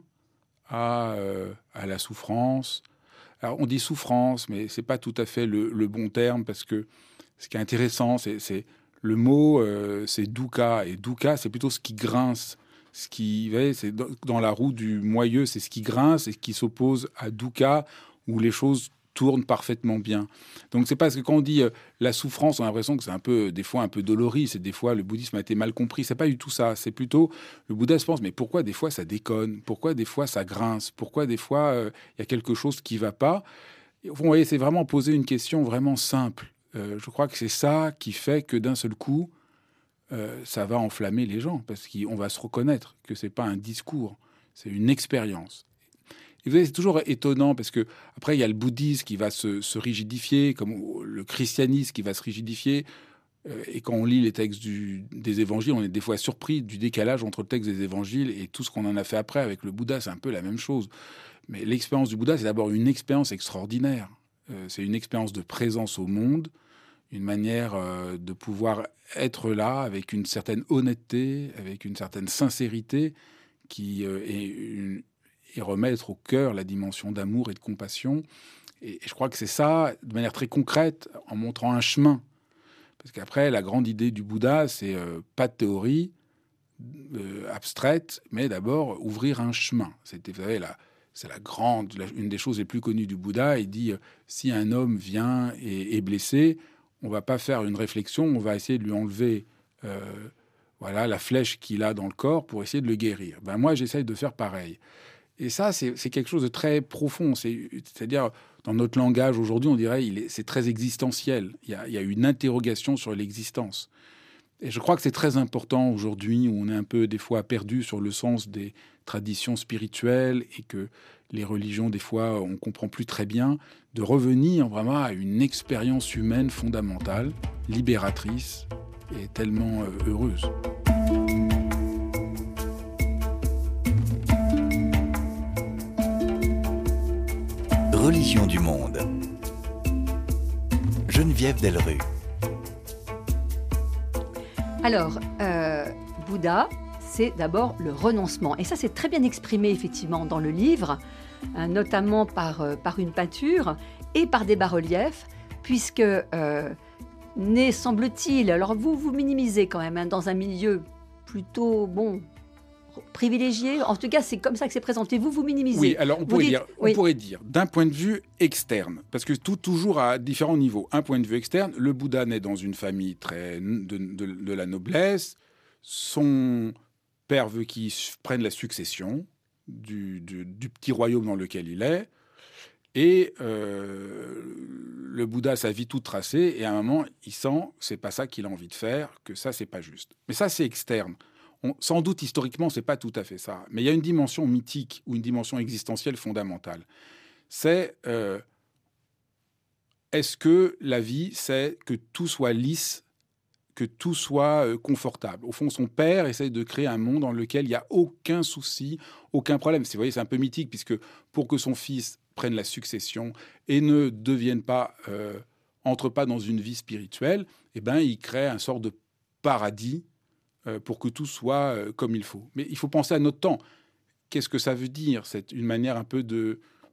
à, euh, à la souffrance? Alors, on dit souffrance, mais c'est pas tout à fait le, le bon terme, parce que ce qui est intéressant, c'est, c'est le mot, euh, c'est dukkha. Et dukkha, c'est plutôt ce qui grince. Ce qui, vous voyez, c'est dans, dans la roue du moyeu, c'est ce qui grince et qui s'oppose à dukkha, où les choses tournent parfaitement bien. Donc c'est parce que quand on dit euh, la souffrance, on a l'impression que c'est un peu, des fois un peu doloris, c'est des fois le bouddhisme a été mal compris. C'est pas du tout ça. C'est plutôt le Bouddha se pense, mais pourquoi des fois ça déconne? Pourquoi des fois ça grince? Pourquoi des fois il euh, y a quelque chose qui va pas? Et, vous voyez, c'est vraiment poser une question vraiment simple. Euh, je crois que c'est ça qui fait que d'un seul coup, euh, ça va enflammer les gens, parce qu'on va se reconnaître que c'est pas un discours, c'est une expérience. Et vous voyez, c'est toujours étonnant, parce que après il y a le bouddhisme qui va se, se rigidifier, comme le christianisme qui va se rigidifier. Euh, et quand on lit les textes du, des évangiles, on est des fois surpris du décalage entre le texte des évangiles et tout ce qu'on en a fait après. Avec le Bouddha, c'est un peu la même chose. Mais l'expérience du Bouddha, c'est d'abord une expérience extraordinaire. Euh, c'est une expérience de présence au monde, une manière euh, de pouvoir être là avec une certaine honnêteté, avec une certaine sincérité, qui euh, est une, et remettre au cœur la dimension d'amour et de compassion. Et, et je crois que c'est ça, de manière très concrète, en montrant un chemin. Parce qu'après, la grande idée du Bouddha, c'est euh, pas de théorie euh, abstraite, mais d'abord ouvrir un chemin. C'était, vous savez, la, c'est la grande, la, une des choses les plus connues du Bouddha. Il dit, euh, si un homme vient et est blessé, on va pas faire une réflexion, on va essayer de lui enlever euh, voilà, la flèche qu'il a dans le corps pour essayer de le guérir. Ben, moi, j'essaye de faire pareil. Et ça, c'est, c'est quelque chose de très profond. C'est, c'est-à-dire, dans notre langage aujourd'hui, on dirait il est, c'est très existentiel. Il y, a, il y a une interrogation sur l'existence. Et je crois que c'est très important aujourd'hui, où on est un peu, des fois, perdu sur le sens des traditions spirituelles et que les religions, des fois, on ne comprend plus très bien, de revenir vraiment à une expérience humaine fondamentale, libératrice et tellement euh, heureuse. Religion du monde. Geneviève Delrue. Alors, euh, Bouddha, c'est d'abord le renoncement. Et ça, c'est très bien exprimé, effectivement, dans le livre, hein, notamment par, euh, par une peinture et par des bas-reliefs, puisque, euh, né, semble-t-il, alors vous, vous minimisez quand même, hein, dans un milieu plutôt, bon, privilégié. En tout cas, c'est comme ça que c'est présenté. Vous, vous minimisez. Oui, alors on, pourrait, dites, dire, on oui. pourrait dire, d'un point de vue externe, parce que tout toujours à différents niveaux. Un point de vue externe, le Bouddha naît dans une famille très de, de, de la noblesse. Son père veut qu'il prenne la succession du, du, du petit royaume dans lequel il est. Et euh, le Bouddha a sa vie toute tracée. Et à un moment, il sent que c'est pas ça qu'il a envie de faire, que ça, c'est pas juste. Mais ça, c'est externe. On, sans doute, historiquement, c'est pas tout à fait ça. Mais il y a une dimension mythique ou une dimension existentielle fondamentale. C'est euh, est-ce que la vie, c'est que tout soit lisse, que tout soit euh, confortable? Au fond, son père essaye de créer un monde dans lequel il n'y a aucun souci, aucun problème. Vous voyez, c'est un peu mythique, puisque pour que son fils prenne la succession et ne devienne pas, euh, entre pas dans une vie spirituelle, eh ben, il crée un sort de paradis pour que tout soit comme il faut. Mais il faut penser à notre temps. Qu'est-ce que ça veut dire? C'est une manière un peu de,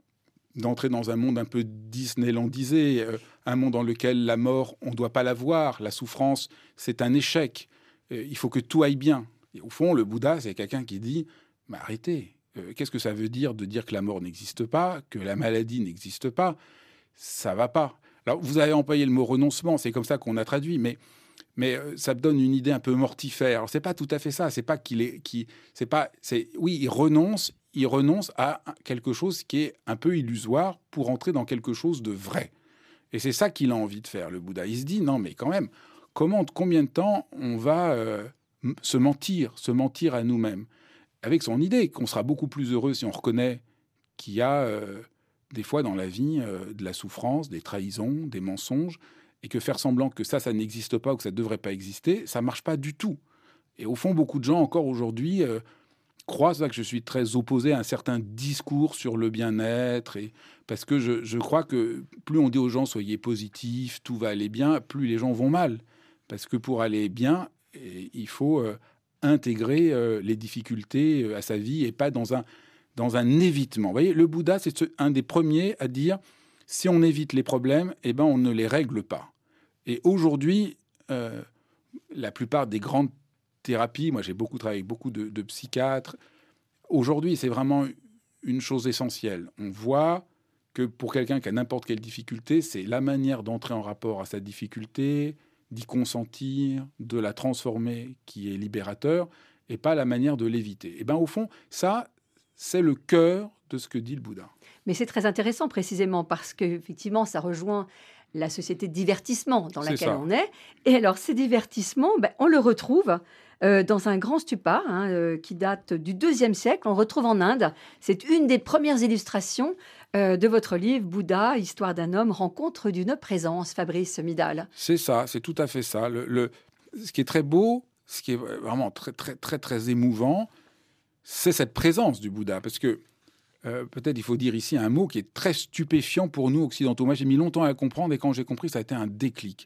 d'entrer dans un monde un peu disneylandisé, euh, un monde dans lequel la mort, on ne doit pas la voir, la souffrance, c'est un échec, euh, il faut que tout aille bien. Et au fond, le Bouddha, c'est quelqu'un qui dit bah, « arrêtez, euh, qu'est-ce que ça veut dire de dire que la mort n'existe pas, que la maladie n'existe pas ? Ça ne va pas. » Alors, vous avez employé le mot « renoncement », c'est comme ça qu'on a traduit, mais, mais euh, ça me donne une idée un peu mortifère. Alors, ce n'est pas tout à fait ça, c'est pas qu'il est... Qui, c'est pas, c'est, oui, il renonce, il renonce à quelque chose qui est un peu illusoire pour entrer dans quelque chose de vrai. Et c'est ça qu'il a envie de faire, le Bouddha. Il se dit, non, mais quand même, comment, combien de temps on va euh, se mentir, se mentir à nous-mêmes, avec son idée qu'on sera beaucoup plus heureux si on reconnaît qu'il y a euh, des fois dans la vie euh, de la souffrance, des trahisons, des mensonges, et que faire semblant que ça, ça n'existe pas ou que ça ne devrait pas exister, ça ne marche pas du tout. Et au fond, beaucoup de gens, encore aujourd'hui... Euh, crois, c'est ça que je suis très opposé à un certain discours sur le bien-être, et parce que je, je crois que plus on dit aux gens soyez positifs, tout va aller bien, plus les gens vont mal. Parce que pour aller bien, il faut euh, intégrer euh, les difficultés euh, à sa vie et pas dans un, dans un évitement. Vous voyez, le Bouddha, c'est ce, un des premiers à dire si on évite les problèmes, eh ben, on ne les règle pas. Et aujourd'hui, euh, la plupart des grandes thérapie, moi j'ai beaucoup travaillé avec beaucoup de, de psychiatres. Aujourd'hui, c'est vraiment une chose essentielle. On voit que pour quelqu'un qui a n'importe quelle difficulté, c'est la manière d'entrer en rapport à sa difficulté, d'y consentir, de la transformer qui est libérateur, et pas la manière de l'éviter. Et bien au fond, ça, c'est le cœur de ce que dit le Bouddha. Mais c'est très intéressant précisément parce qu'effectivement, ça rejoint la société de divertissement dans laquelle on est. Et alors, ces divertissements, ben, on le retrouve euh, dans un grand stupa hein, euh, qui date du deuxième siècle. On le retrouve en Inde. C'est une des premières illustrations euh, de votre livre, Bouddha, Histoire d'un homme, rencontre d'une présence, Fabrice Midal. C'est ça, c'est tout à fait ça. Le, le, ce qui est très beau, ce qui est vraiment très, très, très, très émouvant, c'est cette présence du Bouddha. Parce que Euh, peut-être il faut dire ici un mot qui est très stupéfiant pour nous occidentaux. Moi, j'ai mis longtemps à comprendre et quand j'ai compris, ça a été un déclic.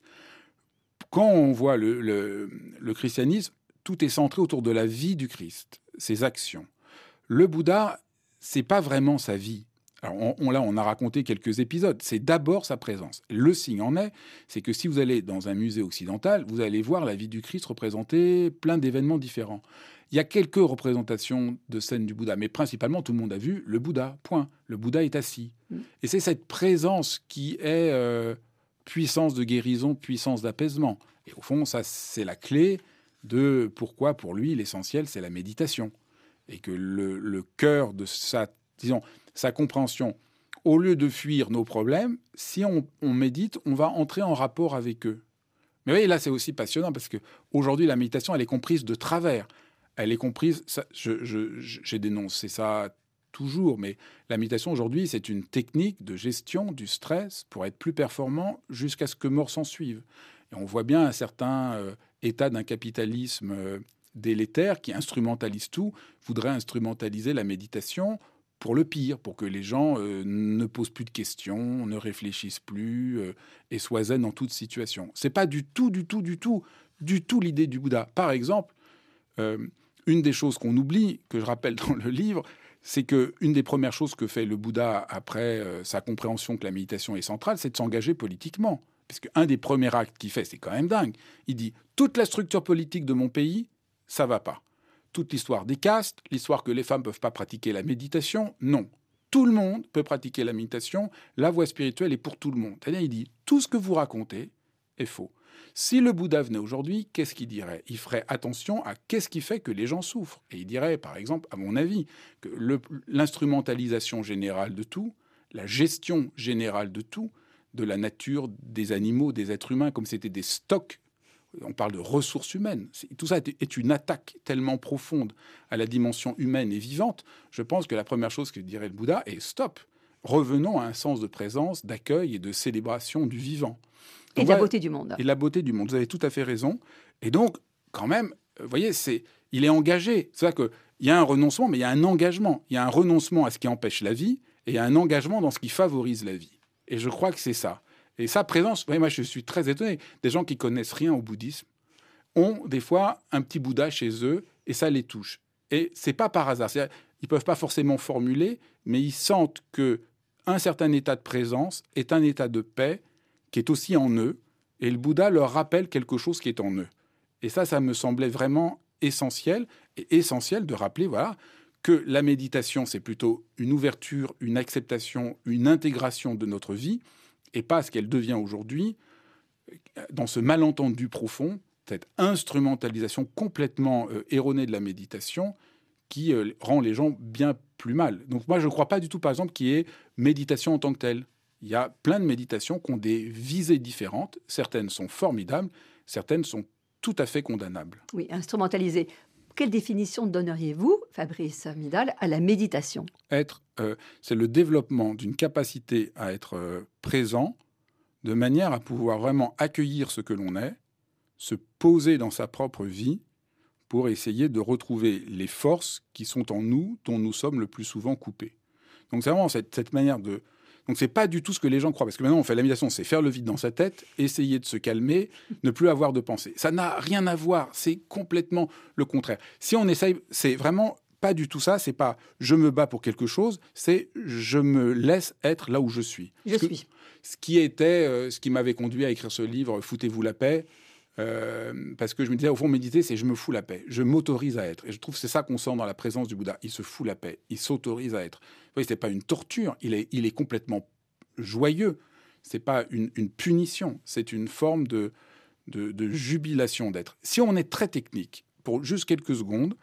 Quand on voit le, le, le christianisme, tout est centré autour de la vie du Christ, ses actions. Le Bouddha, c'est pas vraiment sa vie. Alors on, on, là, on a raconté quelques épisodes. C'est d'abord sa présence. Le signe en est, c'est que si vous allez dans un musée occidental, vous allez voir la vie du Christ représenter plein d'événements différents. Il y a quelques représentations de scènes du Bouddha, mais principalement, tout le monde a vu le Bouddha, point. Le Bouddha est assis. Mmh. Et c'est cette présence qui est euh, puissance de guérison, puissance d'apaisement. Et au fond, ça, c'est la clé de pourquoi, pour lui, l'essentiel, c'est la méditation. Et que le, le cœur de sa, disons, sa compréhension, au lieu de fuir nos problèmes, si on, on médite, on va entrer en rapport avec eux. Mais vous voyez, là, c'est aussi passionnant, parce qu'aujourd'hui, la méditation, elle est comprise de travers. Elle est comprise, ça, je, je, j'ai dénoncé ça toujours, mais la méditation aujourd'hui, c'est une technique de gestion du stress pour être plus performant jusqu'à ce que mort s'en suive. Et on voit bien un certain euh, état d'un capitalisme euh, délétère qui instrumentalise tout, voudrait instrumentaliser la méditation pour le pire, pour que les gens euh, ne posent plus de questions, ne réfléchissent plus euh, et soient zen dans toute situation. C'est pas du tout, du tout, du tout, du tout l'idée du Bouddha. Par exemple, euh, une des choses qu'on oublie, que je rappelle dans le livre, c'est qu'une des premières choses que fait le Bouddha après euh, sa compréhension que la méditation est centrale, c'est de s'engager politiquement. Parce qu'un des premiers actes qu'il fait, c'est quand même dingue. Il dit « toute la structure politique de mon pays, ça va pas. Toute l'histoire des castes, l'histoire que les femmes ne peuvent pas pratiquer la méditation, non. Tout le monde peut pratiquer la méditation, la voie spirituelle est pour tout le monde. » C'est-à-dire, il dit « tout ce que vous racontez est faux. » Si le Bouddha venait aujourd'hui, qu'est-ce qu'il dirait ? Il ferait attention à qu'est-ce qui fait que les gens souffrent. Et il dirait, par exemple, à mon avis, que le, l'instrumentalisation générale de tout, la gestion générale de tout, de la nature, des animaux, des êtres humains, comme c'était des stocks, on parle de ressources humaines, tout ça est une attaque tellement profonde à la dimension humaine et vivante, je pense que la première chose que dirait le Bouddha est « stop ». Revenons à un sens de présence, d'accueil et de célébration du vivant. Et de la beauté du monde. Et de la beauté du monde. Vous avez tout à fait raison. Et donc, quand même, vous voyez, c'est, il est engagé. C'est ça qu'il y a un renoncement, mais il y a un engagement. Il y a un renoncement à ce qui empêche la vie et il y a un engagement dans ce qui favorise la vie. Et je crois que c'est ça. Et sa présence, vous voyez, moi, je suis très étonné. Des gens qui connaissent rien au bouddhisme ont des fois un petit Bouddha chez eux et ça les touche. Et c'est pas par hasard. C'est-à-dire, ils peuvent pas forcément formuler, mais ils sentent que un certain état de présence est un état de paix qui est aussi en eux, et le Bouddha leur rappelle quelque chose qui est en eux. Et ça, ça me semblait vraiment essentiel, et essentiel de rappeler, voilà, que la méditation, c'est plutôt une ouverture, une acceptation, une intégration de notre vie, et pas ce qu'elle devient aujourd'hui, dans ce malentendu profond, cette instrumentalisation complètement euh, erronée de la méditation, qui euh, rend les gens bien plus mal. Donc moi, je ne crois pas du tout, par exemple, qu'il y ait méditation en tant que telle. Il y a plein de méditations qui ont des visées différentes. Certaines sont formidables, certaines sont tout à fait condamnables. Oui, instrumentalisées. Quelle définition donneriez-vous, Fabrice Midal, à la méditation ? Être, euh, c'est le développement d'une capacité à être euh, présent de manière à pouvoir vraiment accueillir ce que l'on est, se poser dans sa propre vie pour essayer de retrouver les forces qui sont en nous, dont nous sommes le plus souvent coupés. Donc c'est vraiment cette, cette manière de... Donc c'est pas du tout ce que les gens croient, parce que maintenant on fait la méditation, c'est faire le vide dans sa tête, essayer de se calmer, ne plus avoir de pensée. Ça n'a rien à voir, c'est complètement le contraire. Si on essaye, c'est vraiment pas du tout ça, c'est pas je me bats pour quelque chose, c'est je me laisse être là où je suis. Je ce suis. Que, ce qui était, euh, ce qui m'avait conduit à écrire ce livre, Foutez-vous la paix, euh, parce que je me disais, au fond, méditer, c'est je me fous la paix, je m'autorise à être. Et je trouve que c'est ça qu'on sent dans la présence du Bouddha. Il se fout la paix, il s'autorise à être. Vous voyez, c'est pas une torture, il est, il est complètement joyeux. C'est pas une, une punition, c'est une forme de, de, de jubilation d'être. Si on est très technique, pour juste quelques secondes,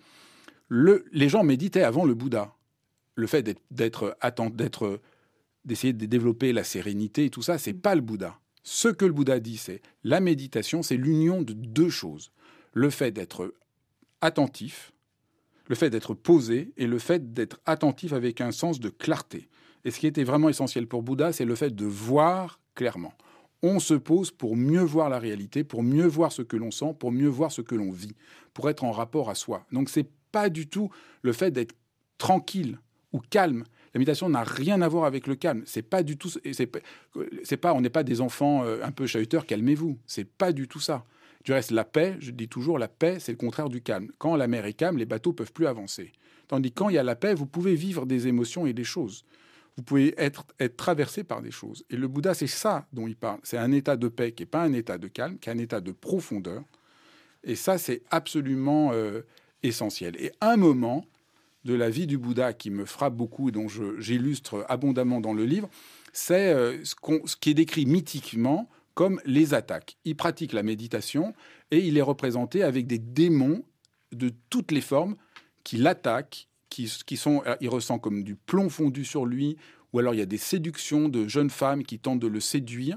le, les gens méditaient avant le Bouddha. Le fait d'être, d'être, attend, d'être, d'essayer de développer la sérénité et tout ça, c'est pas le Bouddha. Ce que le Bouddha dit, c'est la méditation, c'est l'union de deux choses. Le fait d'être attentif, le fait d'être posé et le fait d'être attentif avec un sens de clarté. Et ce qui était vraiment essentiel pour Bouddha, c'est le fait de voir clairement. On se pose pour mieux voir la réalité, pour mieux voir ce que l'on sent, pour mieux voir ce que l'on vit, pour être en rapport à soi. Donc c'est pas du tout le fait d'être tranquille ou calme. La méditation n'a rien à voir avec le calme. C'est pas du tout. C'est pas, c'est pas on n'est pas des enfants euh, un peu chahuteurs. Calmez-vous. C'est pas du tout ça. Du reste, la paix, je dis toujours, la paix, c'est le contraire du calme. Quand la mer est calme, les bateaux peuvent plus avancer. Tandis que quand il y a la paix, vous pouvez vivre des émotions et des choses. Vous pouvez être, être traversé par des choses. Et le Bouddha, c'est ça dont il parle. C'est un état de paix qui n'est pas un état de calme, qui est un état de profondeur. Et ça, c'est absolument euh, essentiel. Et un moment de la vie du Bouddha qui me frappe beaucoup et dont je, j'illustre abondamment dans le livre, c'est euh, ce, qu'on, ce qui est décrit mythiquement comme les attaques. Il pratique la méditation et il est représenté avec des démons de toutes les formes qui l'attaquent, qui, qui sont, il ressent comme du plomb fondu sur lui, ou alors il y a des séductions de jeunes femmes qui tentent de le séduire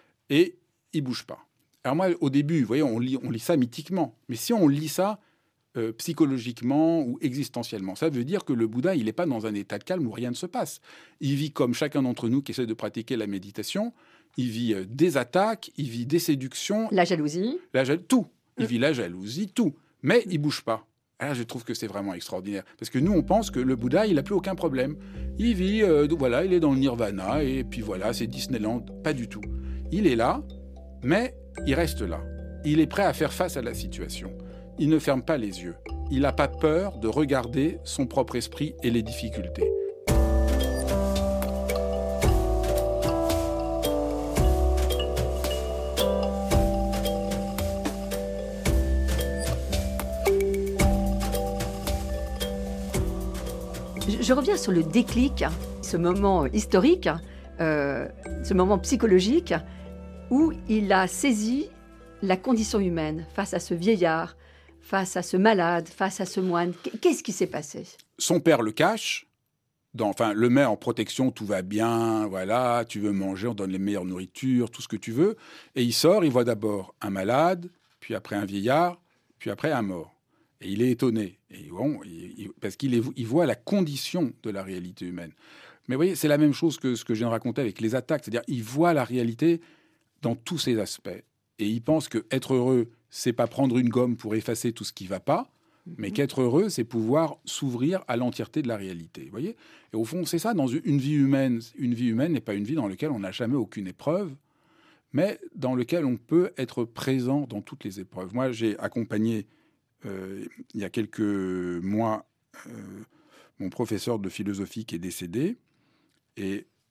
et il bouge pas. Alors moi, au début, vous voyez, on lit, on lit ça mythiquement, mais si on lit ça Euh, psychologiquement ou existentiellement. Ça veut dire que le Bouddha, il n'est pas dans un état de calme où rien ne se passe. Il vit comme chacun d'entre nous qui essaie de pratiquer la méditation. Il vit euh, des attaques, il vit des séductions. La jalousie. La jal- tout. Il vit la jalousie, tout. Mais il bouge pas. Alors, je trouve que c'est vraiment extraordinaire. Parce que nous, on pense que le Bouddha, il n'a plus aucun problème. Il vit, euh, voilà, il est dans le nirvana, et puis voilà, c'est Disneyland. Pas du tout. Il est là, mais il reste là. Il est prêt à faire face à la situation. Il ne ferme pas les yeux. Il n'a pas peur de regarder son propre esprit et les difficultés. Je, je reviens sur le déclic, ce moment historique, euh, ce moment psychologique où il a saisi la condition humaine face à ce vieillard, face à ce malade, face à ce moine. Qu'est-ce qui s'est passé ? Son père le cache, dans, enfin, le met en protection, tout va bien, voilà, tu veux manger, on donne les meilleures nourritures, tout ce que tu veux. Et il sort, il voit d'abord un malade, puis après un vieillard, puis après un mort. Et il est étonné, et bon, il, il, parce qu'il est, il voit la condition de la réalité humaine. Mais vous voyez, c'est la même chose que ce que je viens de raconter avec les attaques, c'est-à-dire il voit la réalité dans tous ses aspects. Et il pense qu'être heureux, c'est pas prendre une gomme pour effacer tout ce qui va pas, mais qu'être heureux, c'est pouvoir s'ouvrir à l'entièreté de la réalité. Vous voyez ? Et au fond, c'est ça, dans une vie humaine. Une vie humaine n'est pas une vie dans laquelle on n'a jamais aucune épreuve, mais dans laquelle on peut être présent dans toutes les épreuves. Moi, j'ai accompagné, euh, il y a quelques mois, euh, mon professeur de philosophie qui est décédé, et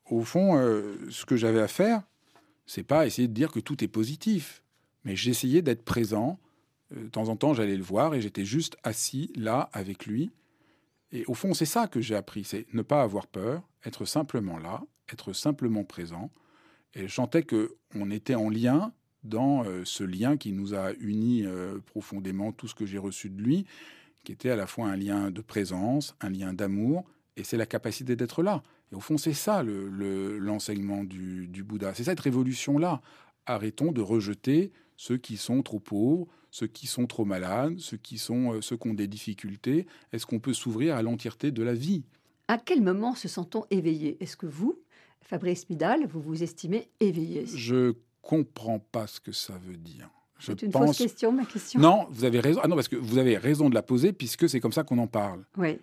au fond, euh, ce que j'avais à faire, c'est pas essayer de dire que tout est positif, mais j'essayais d'être présent. Euh, de temps en temps, j'allais le voir et j'étais juste assis là avec lui. Et au fond, c'est ça que j'ai appris, c'est ne pas avoir peur, être simplement là, être simplement présent. Et je sentais qu'on était en lien dans euh, ce lien qui nous a unis euh, profondément, tout ce que j'ai reçu de lui, qui était à la fois un lien de présence, un lien d'amour, et c'est la capacité d'être là. Et au fond, c'est ça le, le, l'enseignement du, du Bouddha. C'est cette révolution-là. Arrêtons de rejeter ceux qui sont trop pauvres, ceux qui sont trop malades, ceux qui, sont, euh, ceux qui ont des difficultés. Est-ce qu'on peut s'ouvrir à l'entièreté de la vie ? À quel moment se sent-on éveillé ? Est-ce que vous, Fabrice Midal, vous vous estimez éveillé ? Je comprends pas ce que ça veut dire. Je C'est une pense... fausse question, ma question. Non, vous avez raison. Ah non, parce que vous avez raison de la poser puisque c'est comme ça qu'on en parle. Oui.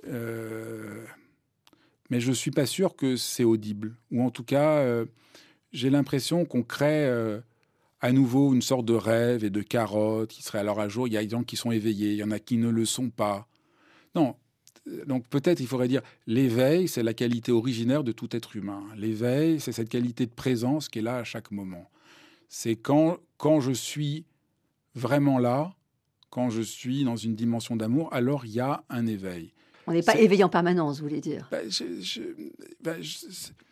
Euh... Mais je ne suis pas sûr que c'est audible. Ou en tout cas, euh, j'ai l'impression qu'on crée euh, à nouveau une sorte de rêve et de carotte qui serait alors à jour. Il y a des gens qui sont éveillés, il y en a qui ne le sont pas. Non. Donc peut-être il faudrait dire l'éveil, c'est la qualité originaire de tout être humain. L'éveil, c'est cette qualité de présence qui est là à chaque moment. C'est quand, quand je suis vraiment là, quand je suis dans une dimension d'amour, alors il y a un éveil. On n'est pas c'est... éveillé en permanence, vous voulez dire. Ben, je, je, ben, je,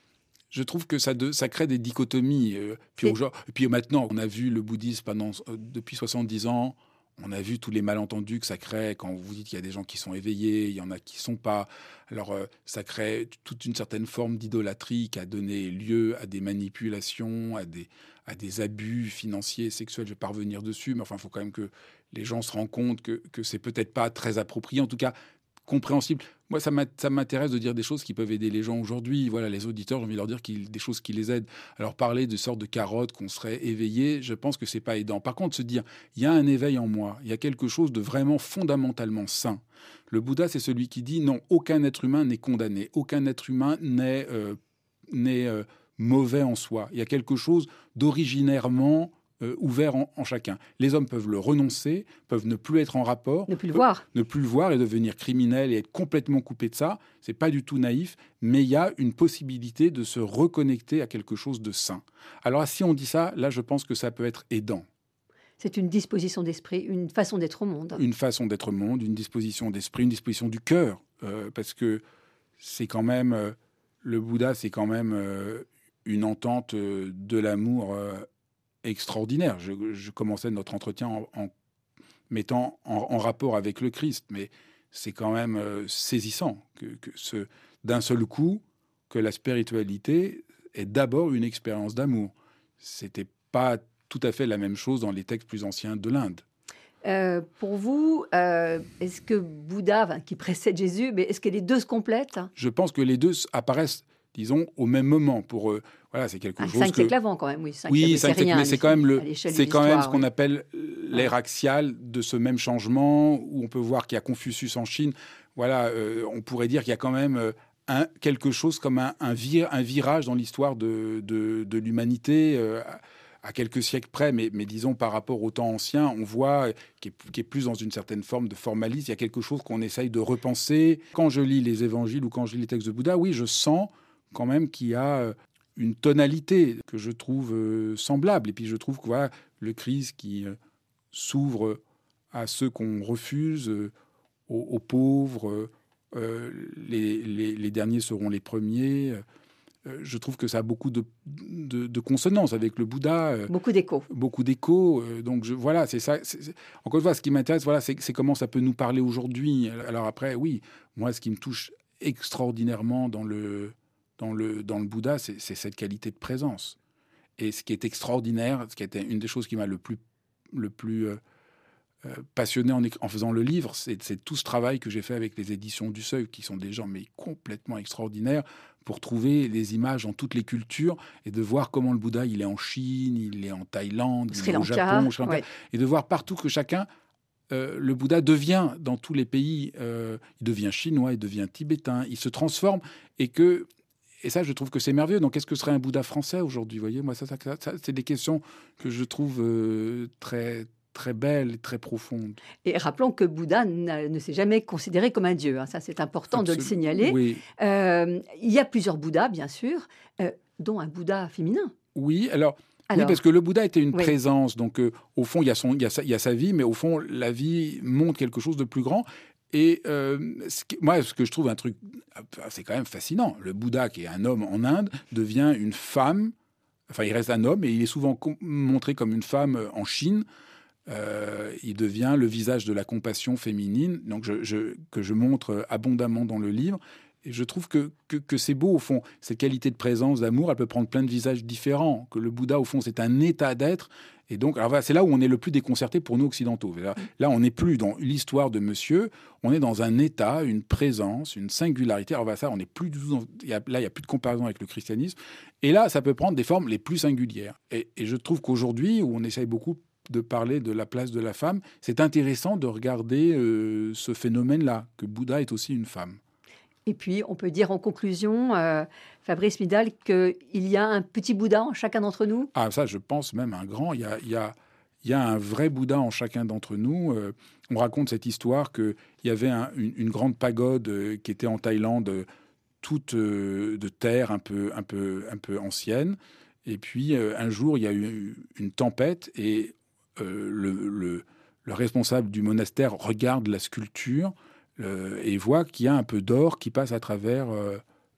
je trouve que ça, de, ça crée des dichotomies. Euh, puis, au, et puis maintenant, on a vu le bouddhisme pendant, euh, depuis soixante-dix ans. On a vu tous les malentendus que ça crée quand vous dites qu'il y a des gens qui sont éveillés, il y en a qui ne sont pas. Alors, euh, ça crée toute une certaine forme d'idolâtrie qui a donné lieu à des manipulations, à des, à des abus financiers, sexuels. Je ne vais pas revenir dessus, mais enfin, il faut quand même que les gens se rendent compte que, que ce n'est peut-être pas très approprié. En tout cas, compréhensible. Moi, ça m'intéresse de dire des choses qui peuvent aider les gens aujourd'hui. Voilà, les auditeurs, j'ai envie de leur dire qu'il, des choses qui les aident. Alors, parler de sortes de carottes qu'on serait éveillé, je pense que c'est pas aidant. Par contre, se dire, il y a un éveil en moi, il y a quelque chose de vraiment fondamentalement sain. Le Bouddha, c'est celui qui dit, non, aucun être humain n'est condamné, aucun être humain n'est, euh, n'est euh, mauvais en soi. Il y a quelque chose d'originairement Euh, ouvert en, en chacun. Les hommes peuvent le renoncer, peuvent ne plus être en rapport, ne plus le voir, ne plus le voir et devenir criminel et être complètement coupé de ça. C'est pas du tout naïf, mais il y a une possibilité de se reconnecter à quelque chose de sain. Alors si on dit ça, là je pense que ça peut être aidant. C'est une disposition d'esprit, une façon d'être au monde. Une façon d'être au monde, une disposition d'esprit, une disposition du cœur, euh, parce que c'est quand même euh, le Bouddha, c'est quand même euh, une entente euh, de l'amour. Euh, extraordinaire. Je, je commençais notre entretien en, en mettant en, en rapport avec le Christ, mais c'est quand même euh, saisissant que, que ce, d'un seul coup, que la spiritualité est d'abord une expérience d'amour. C'était pas tout à fait la même chose dans les textes plus anciens de l'Inde. Euh, pour vous, euh, est-ce que Bouddha, enfin, qui précède Jésus, mais est-ce que les deux se complètent ? Je pense que les deux apparaissent, disons, au même moment. Pour eux, voilà, c'est quelque ah, chose cinq que... siècles avant, quand même, oui. Cinq oui, siècles, cinq c'est rien, mais c'est quand même le, c'est quand même ce qu'on oui. appelle l'ère axiale de ce même changement, où on peut voir qu'il y a Confucius en Chine. Voilà, euh, on pourrait dire qu'il y a quand même euh, un, quelque chose comme un, un, vir, un virage dans l'histoire de, de, de l'humanité. Euh, à quelques siècles près, mais, mais disons par rapport au temps ancien, on voit qui est, qui est plus dans une certaine forme de formalisme. Il y a quelque chose qu'on essaye de repenser. Quand je lis les évangiles ou quand je lis les textes de Bouddha, oui, je sens quand même qu'il y a une tonalité que je trouve euh, semblable. Et puis je trouve que voilà, le Christ qui euh, s'ouvre à ceux qu'on refuse, euh, aux, aux pauvres, euh, les, les, les derniers seront les premiers. Euh, je trouve que ça a beaucoup de, de, de consonance avec le Bouddha. Euh, beaucoup d'échos. Beaucoup d'échos. Euh, donc je, voilà, c'est ça. C'est, c'est... Encore une fois, ce qui m'intéresse, voilà, c'est, c'est comment ça peut nous parler aujourd'hui. Alors après, oui, moi, ce qui me touche extraordinairement dans le, dans le, dans le Bouddha, c'est, c'est cette qualité de présence. Et ce qui est extraordinaire, ce qui était une des choses qui m'a le plus, le plus euh, euh, passionné en, en faisant le livre, c'est, c'est tout ce travail que j'ai fait avec les éditions du Seuil, qui sont des gens mais complètement extraordinaires, pour trouver les images dans toutes les cultures et de voir comment le Bouddha, il est en Chine, il est en Thaïlande, Sri il est au Lanka, Japon, au Sri Lanka, ouais. Et de voir partout que chacun, euh, le Bouddha devient dans tous les pays, euh, il devient chinois, il devient tibétain, il se transforme et que Et ça, je trouve que c'est merveilleux. Donc, qu'est-ce que serait un Bouddha français aujourd'hui ? Vous voyez, moi, ça, ça, ça, c'est des questions que je trouve euh, très, très belle et très profonde. Et rappelons que Bouddha ne s'est jamais considéré comme un dieu. Hein. Ça, c'est important Absolument. de le signaler. Oui. Euh, il y a plusieurs Bouddhas, bien sûr, euh, dont un Bouddha féminin. Oui, alors... Alors, oui, parce que le Bouddha était une oui. présence. Donc, euh, au fond, il y, a son, il, y a sa, il y a sa vie, mais au fond, la vie montre quelque chose de plus grand. Et euh, ce qui, moi, ce que je trouve un truc, c'est quand même fascinant. Le Bouddha, qui est un homme en Inde, devient une femme. Enfin, il reste un homme, et il est souvent com- montré comme une femme en Chine. Euh, il devient le visage de la compassion féminine, donc je, je, que je montre abondamment dans le livre. Et je trouve que, que, que c'est beau, au fond. Cette qualité de présence, d'amour, elle peut prendre plein de visages différents. Que le Bouddha, au fond, c'est un état d'être. Et donc, alors voilà, c'est là où on est le plus déconcerté pour nous occidentaux. Là, là on n'est plus dans l'histoire de monsieur, on est dans un état, une présence, une singularité. Alors voilà, ça, on n'est plus du tout dans, y a, là, il n'y a plus de comparaison avec le christianisme. Et là, ça peut prendre des formes les plus singulières. Et, et je trouve qu'aujourd'hui, où on essaye beaucoup de parler de la place de la femme, c'est intéressant de regarder euh, ce phénomène-là, que Bouddha est aussi une femme. Et puis, on peut dire en conclusion, euh, Fabrice Midal, qu'il y a un petit Bouddha en chacun d'entre nous. Ah, ça, je pense même un grand. Il y a, il y a, il y a un vrai Bouddha en chacun d'entre nous. Euh, on raconte cette histoire qu'il y avait un, une, une grande pagode euh, qui était en Thaïlande, euh, toute euh, de terre un peu, un peu, un peu ancienne. Et puis, euh, un jour, il y a eu une tempête et euh, le, le, le responsable du monastère regarde la sculpture Euh, et voit qu'il y a un peu d'or qui passe à travers euh,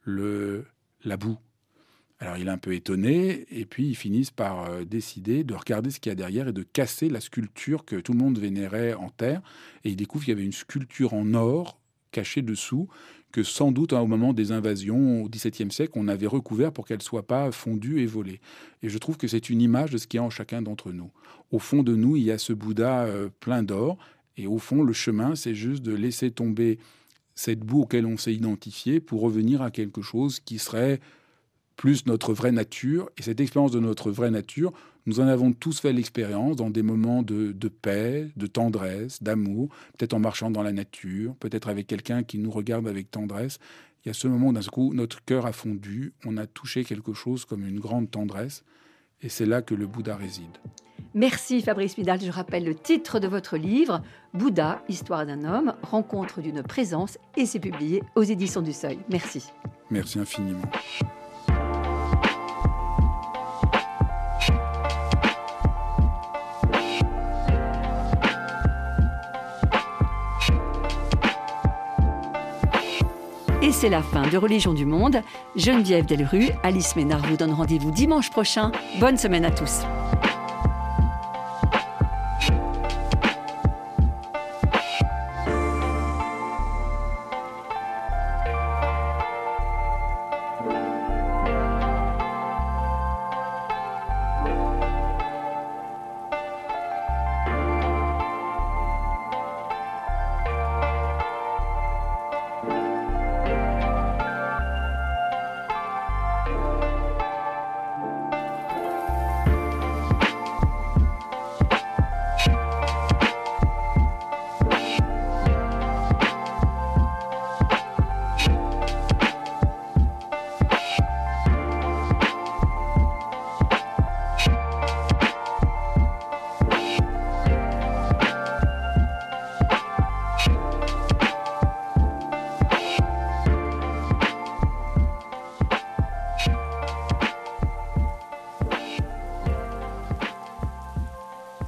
le, la boue. Alors il est un peu étonné, et puis ils finissent par euh, décider de regarder ce qu'il y a derrière et de casser la sculpture que tout le monde vénérait en terre. Et ils découvrent qu'il y avait une sculpture en or cachée dessous, que sans doute hein, au moment des invasions au dix-septième siècle, on avait recouvert pour qu'elle ne soit pas fondue et volée. Et je trouve que c'est une image de ce qu'il y a en chacun d'entre nous. Au fond de nous, il y a ce Bouddha euh, plein d'or. Et au fond, le chemin, c'est juste de laisser tomber cette boue auquel on s'est identifié pour revenir à quelque chose qui serait plus notre vraie nature. Et cette expérience de notre vraie nature, nous en avons tous fait l'expérience dans des moments de, de paix, de tendresse, d'amour, peut-être en marchant dans la nature, peut-être avec quelqu'un qui nous regarde avec tendresse. Il y a ce moment où d'un coup, notre cœur a fondu, on a touché quelque chose comme une grande tendresse. Et c'est là que le Bouddha réside. Merci Fabrice Midal. Je rappelle le titre de votre livre, Bouddha, Histoire d'un homme, rencontre d'une présence, et c'est publié aux éditions du Seuil. Merci. Merci infiniment. Et c'est la fin de Religion du Monde. Geneviève Delrue, Alice Ménard vous donne rendez-vous dimanche prochain. Bonne semaine à tous.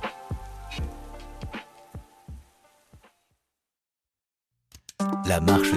La marche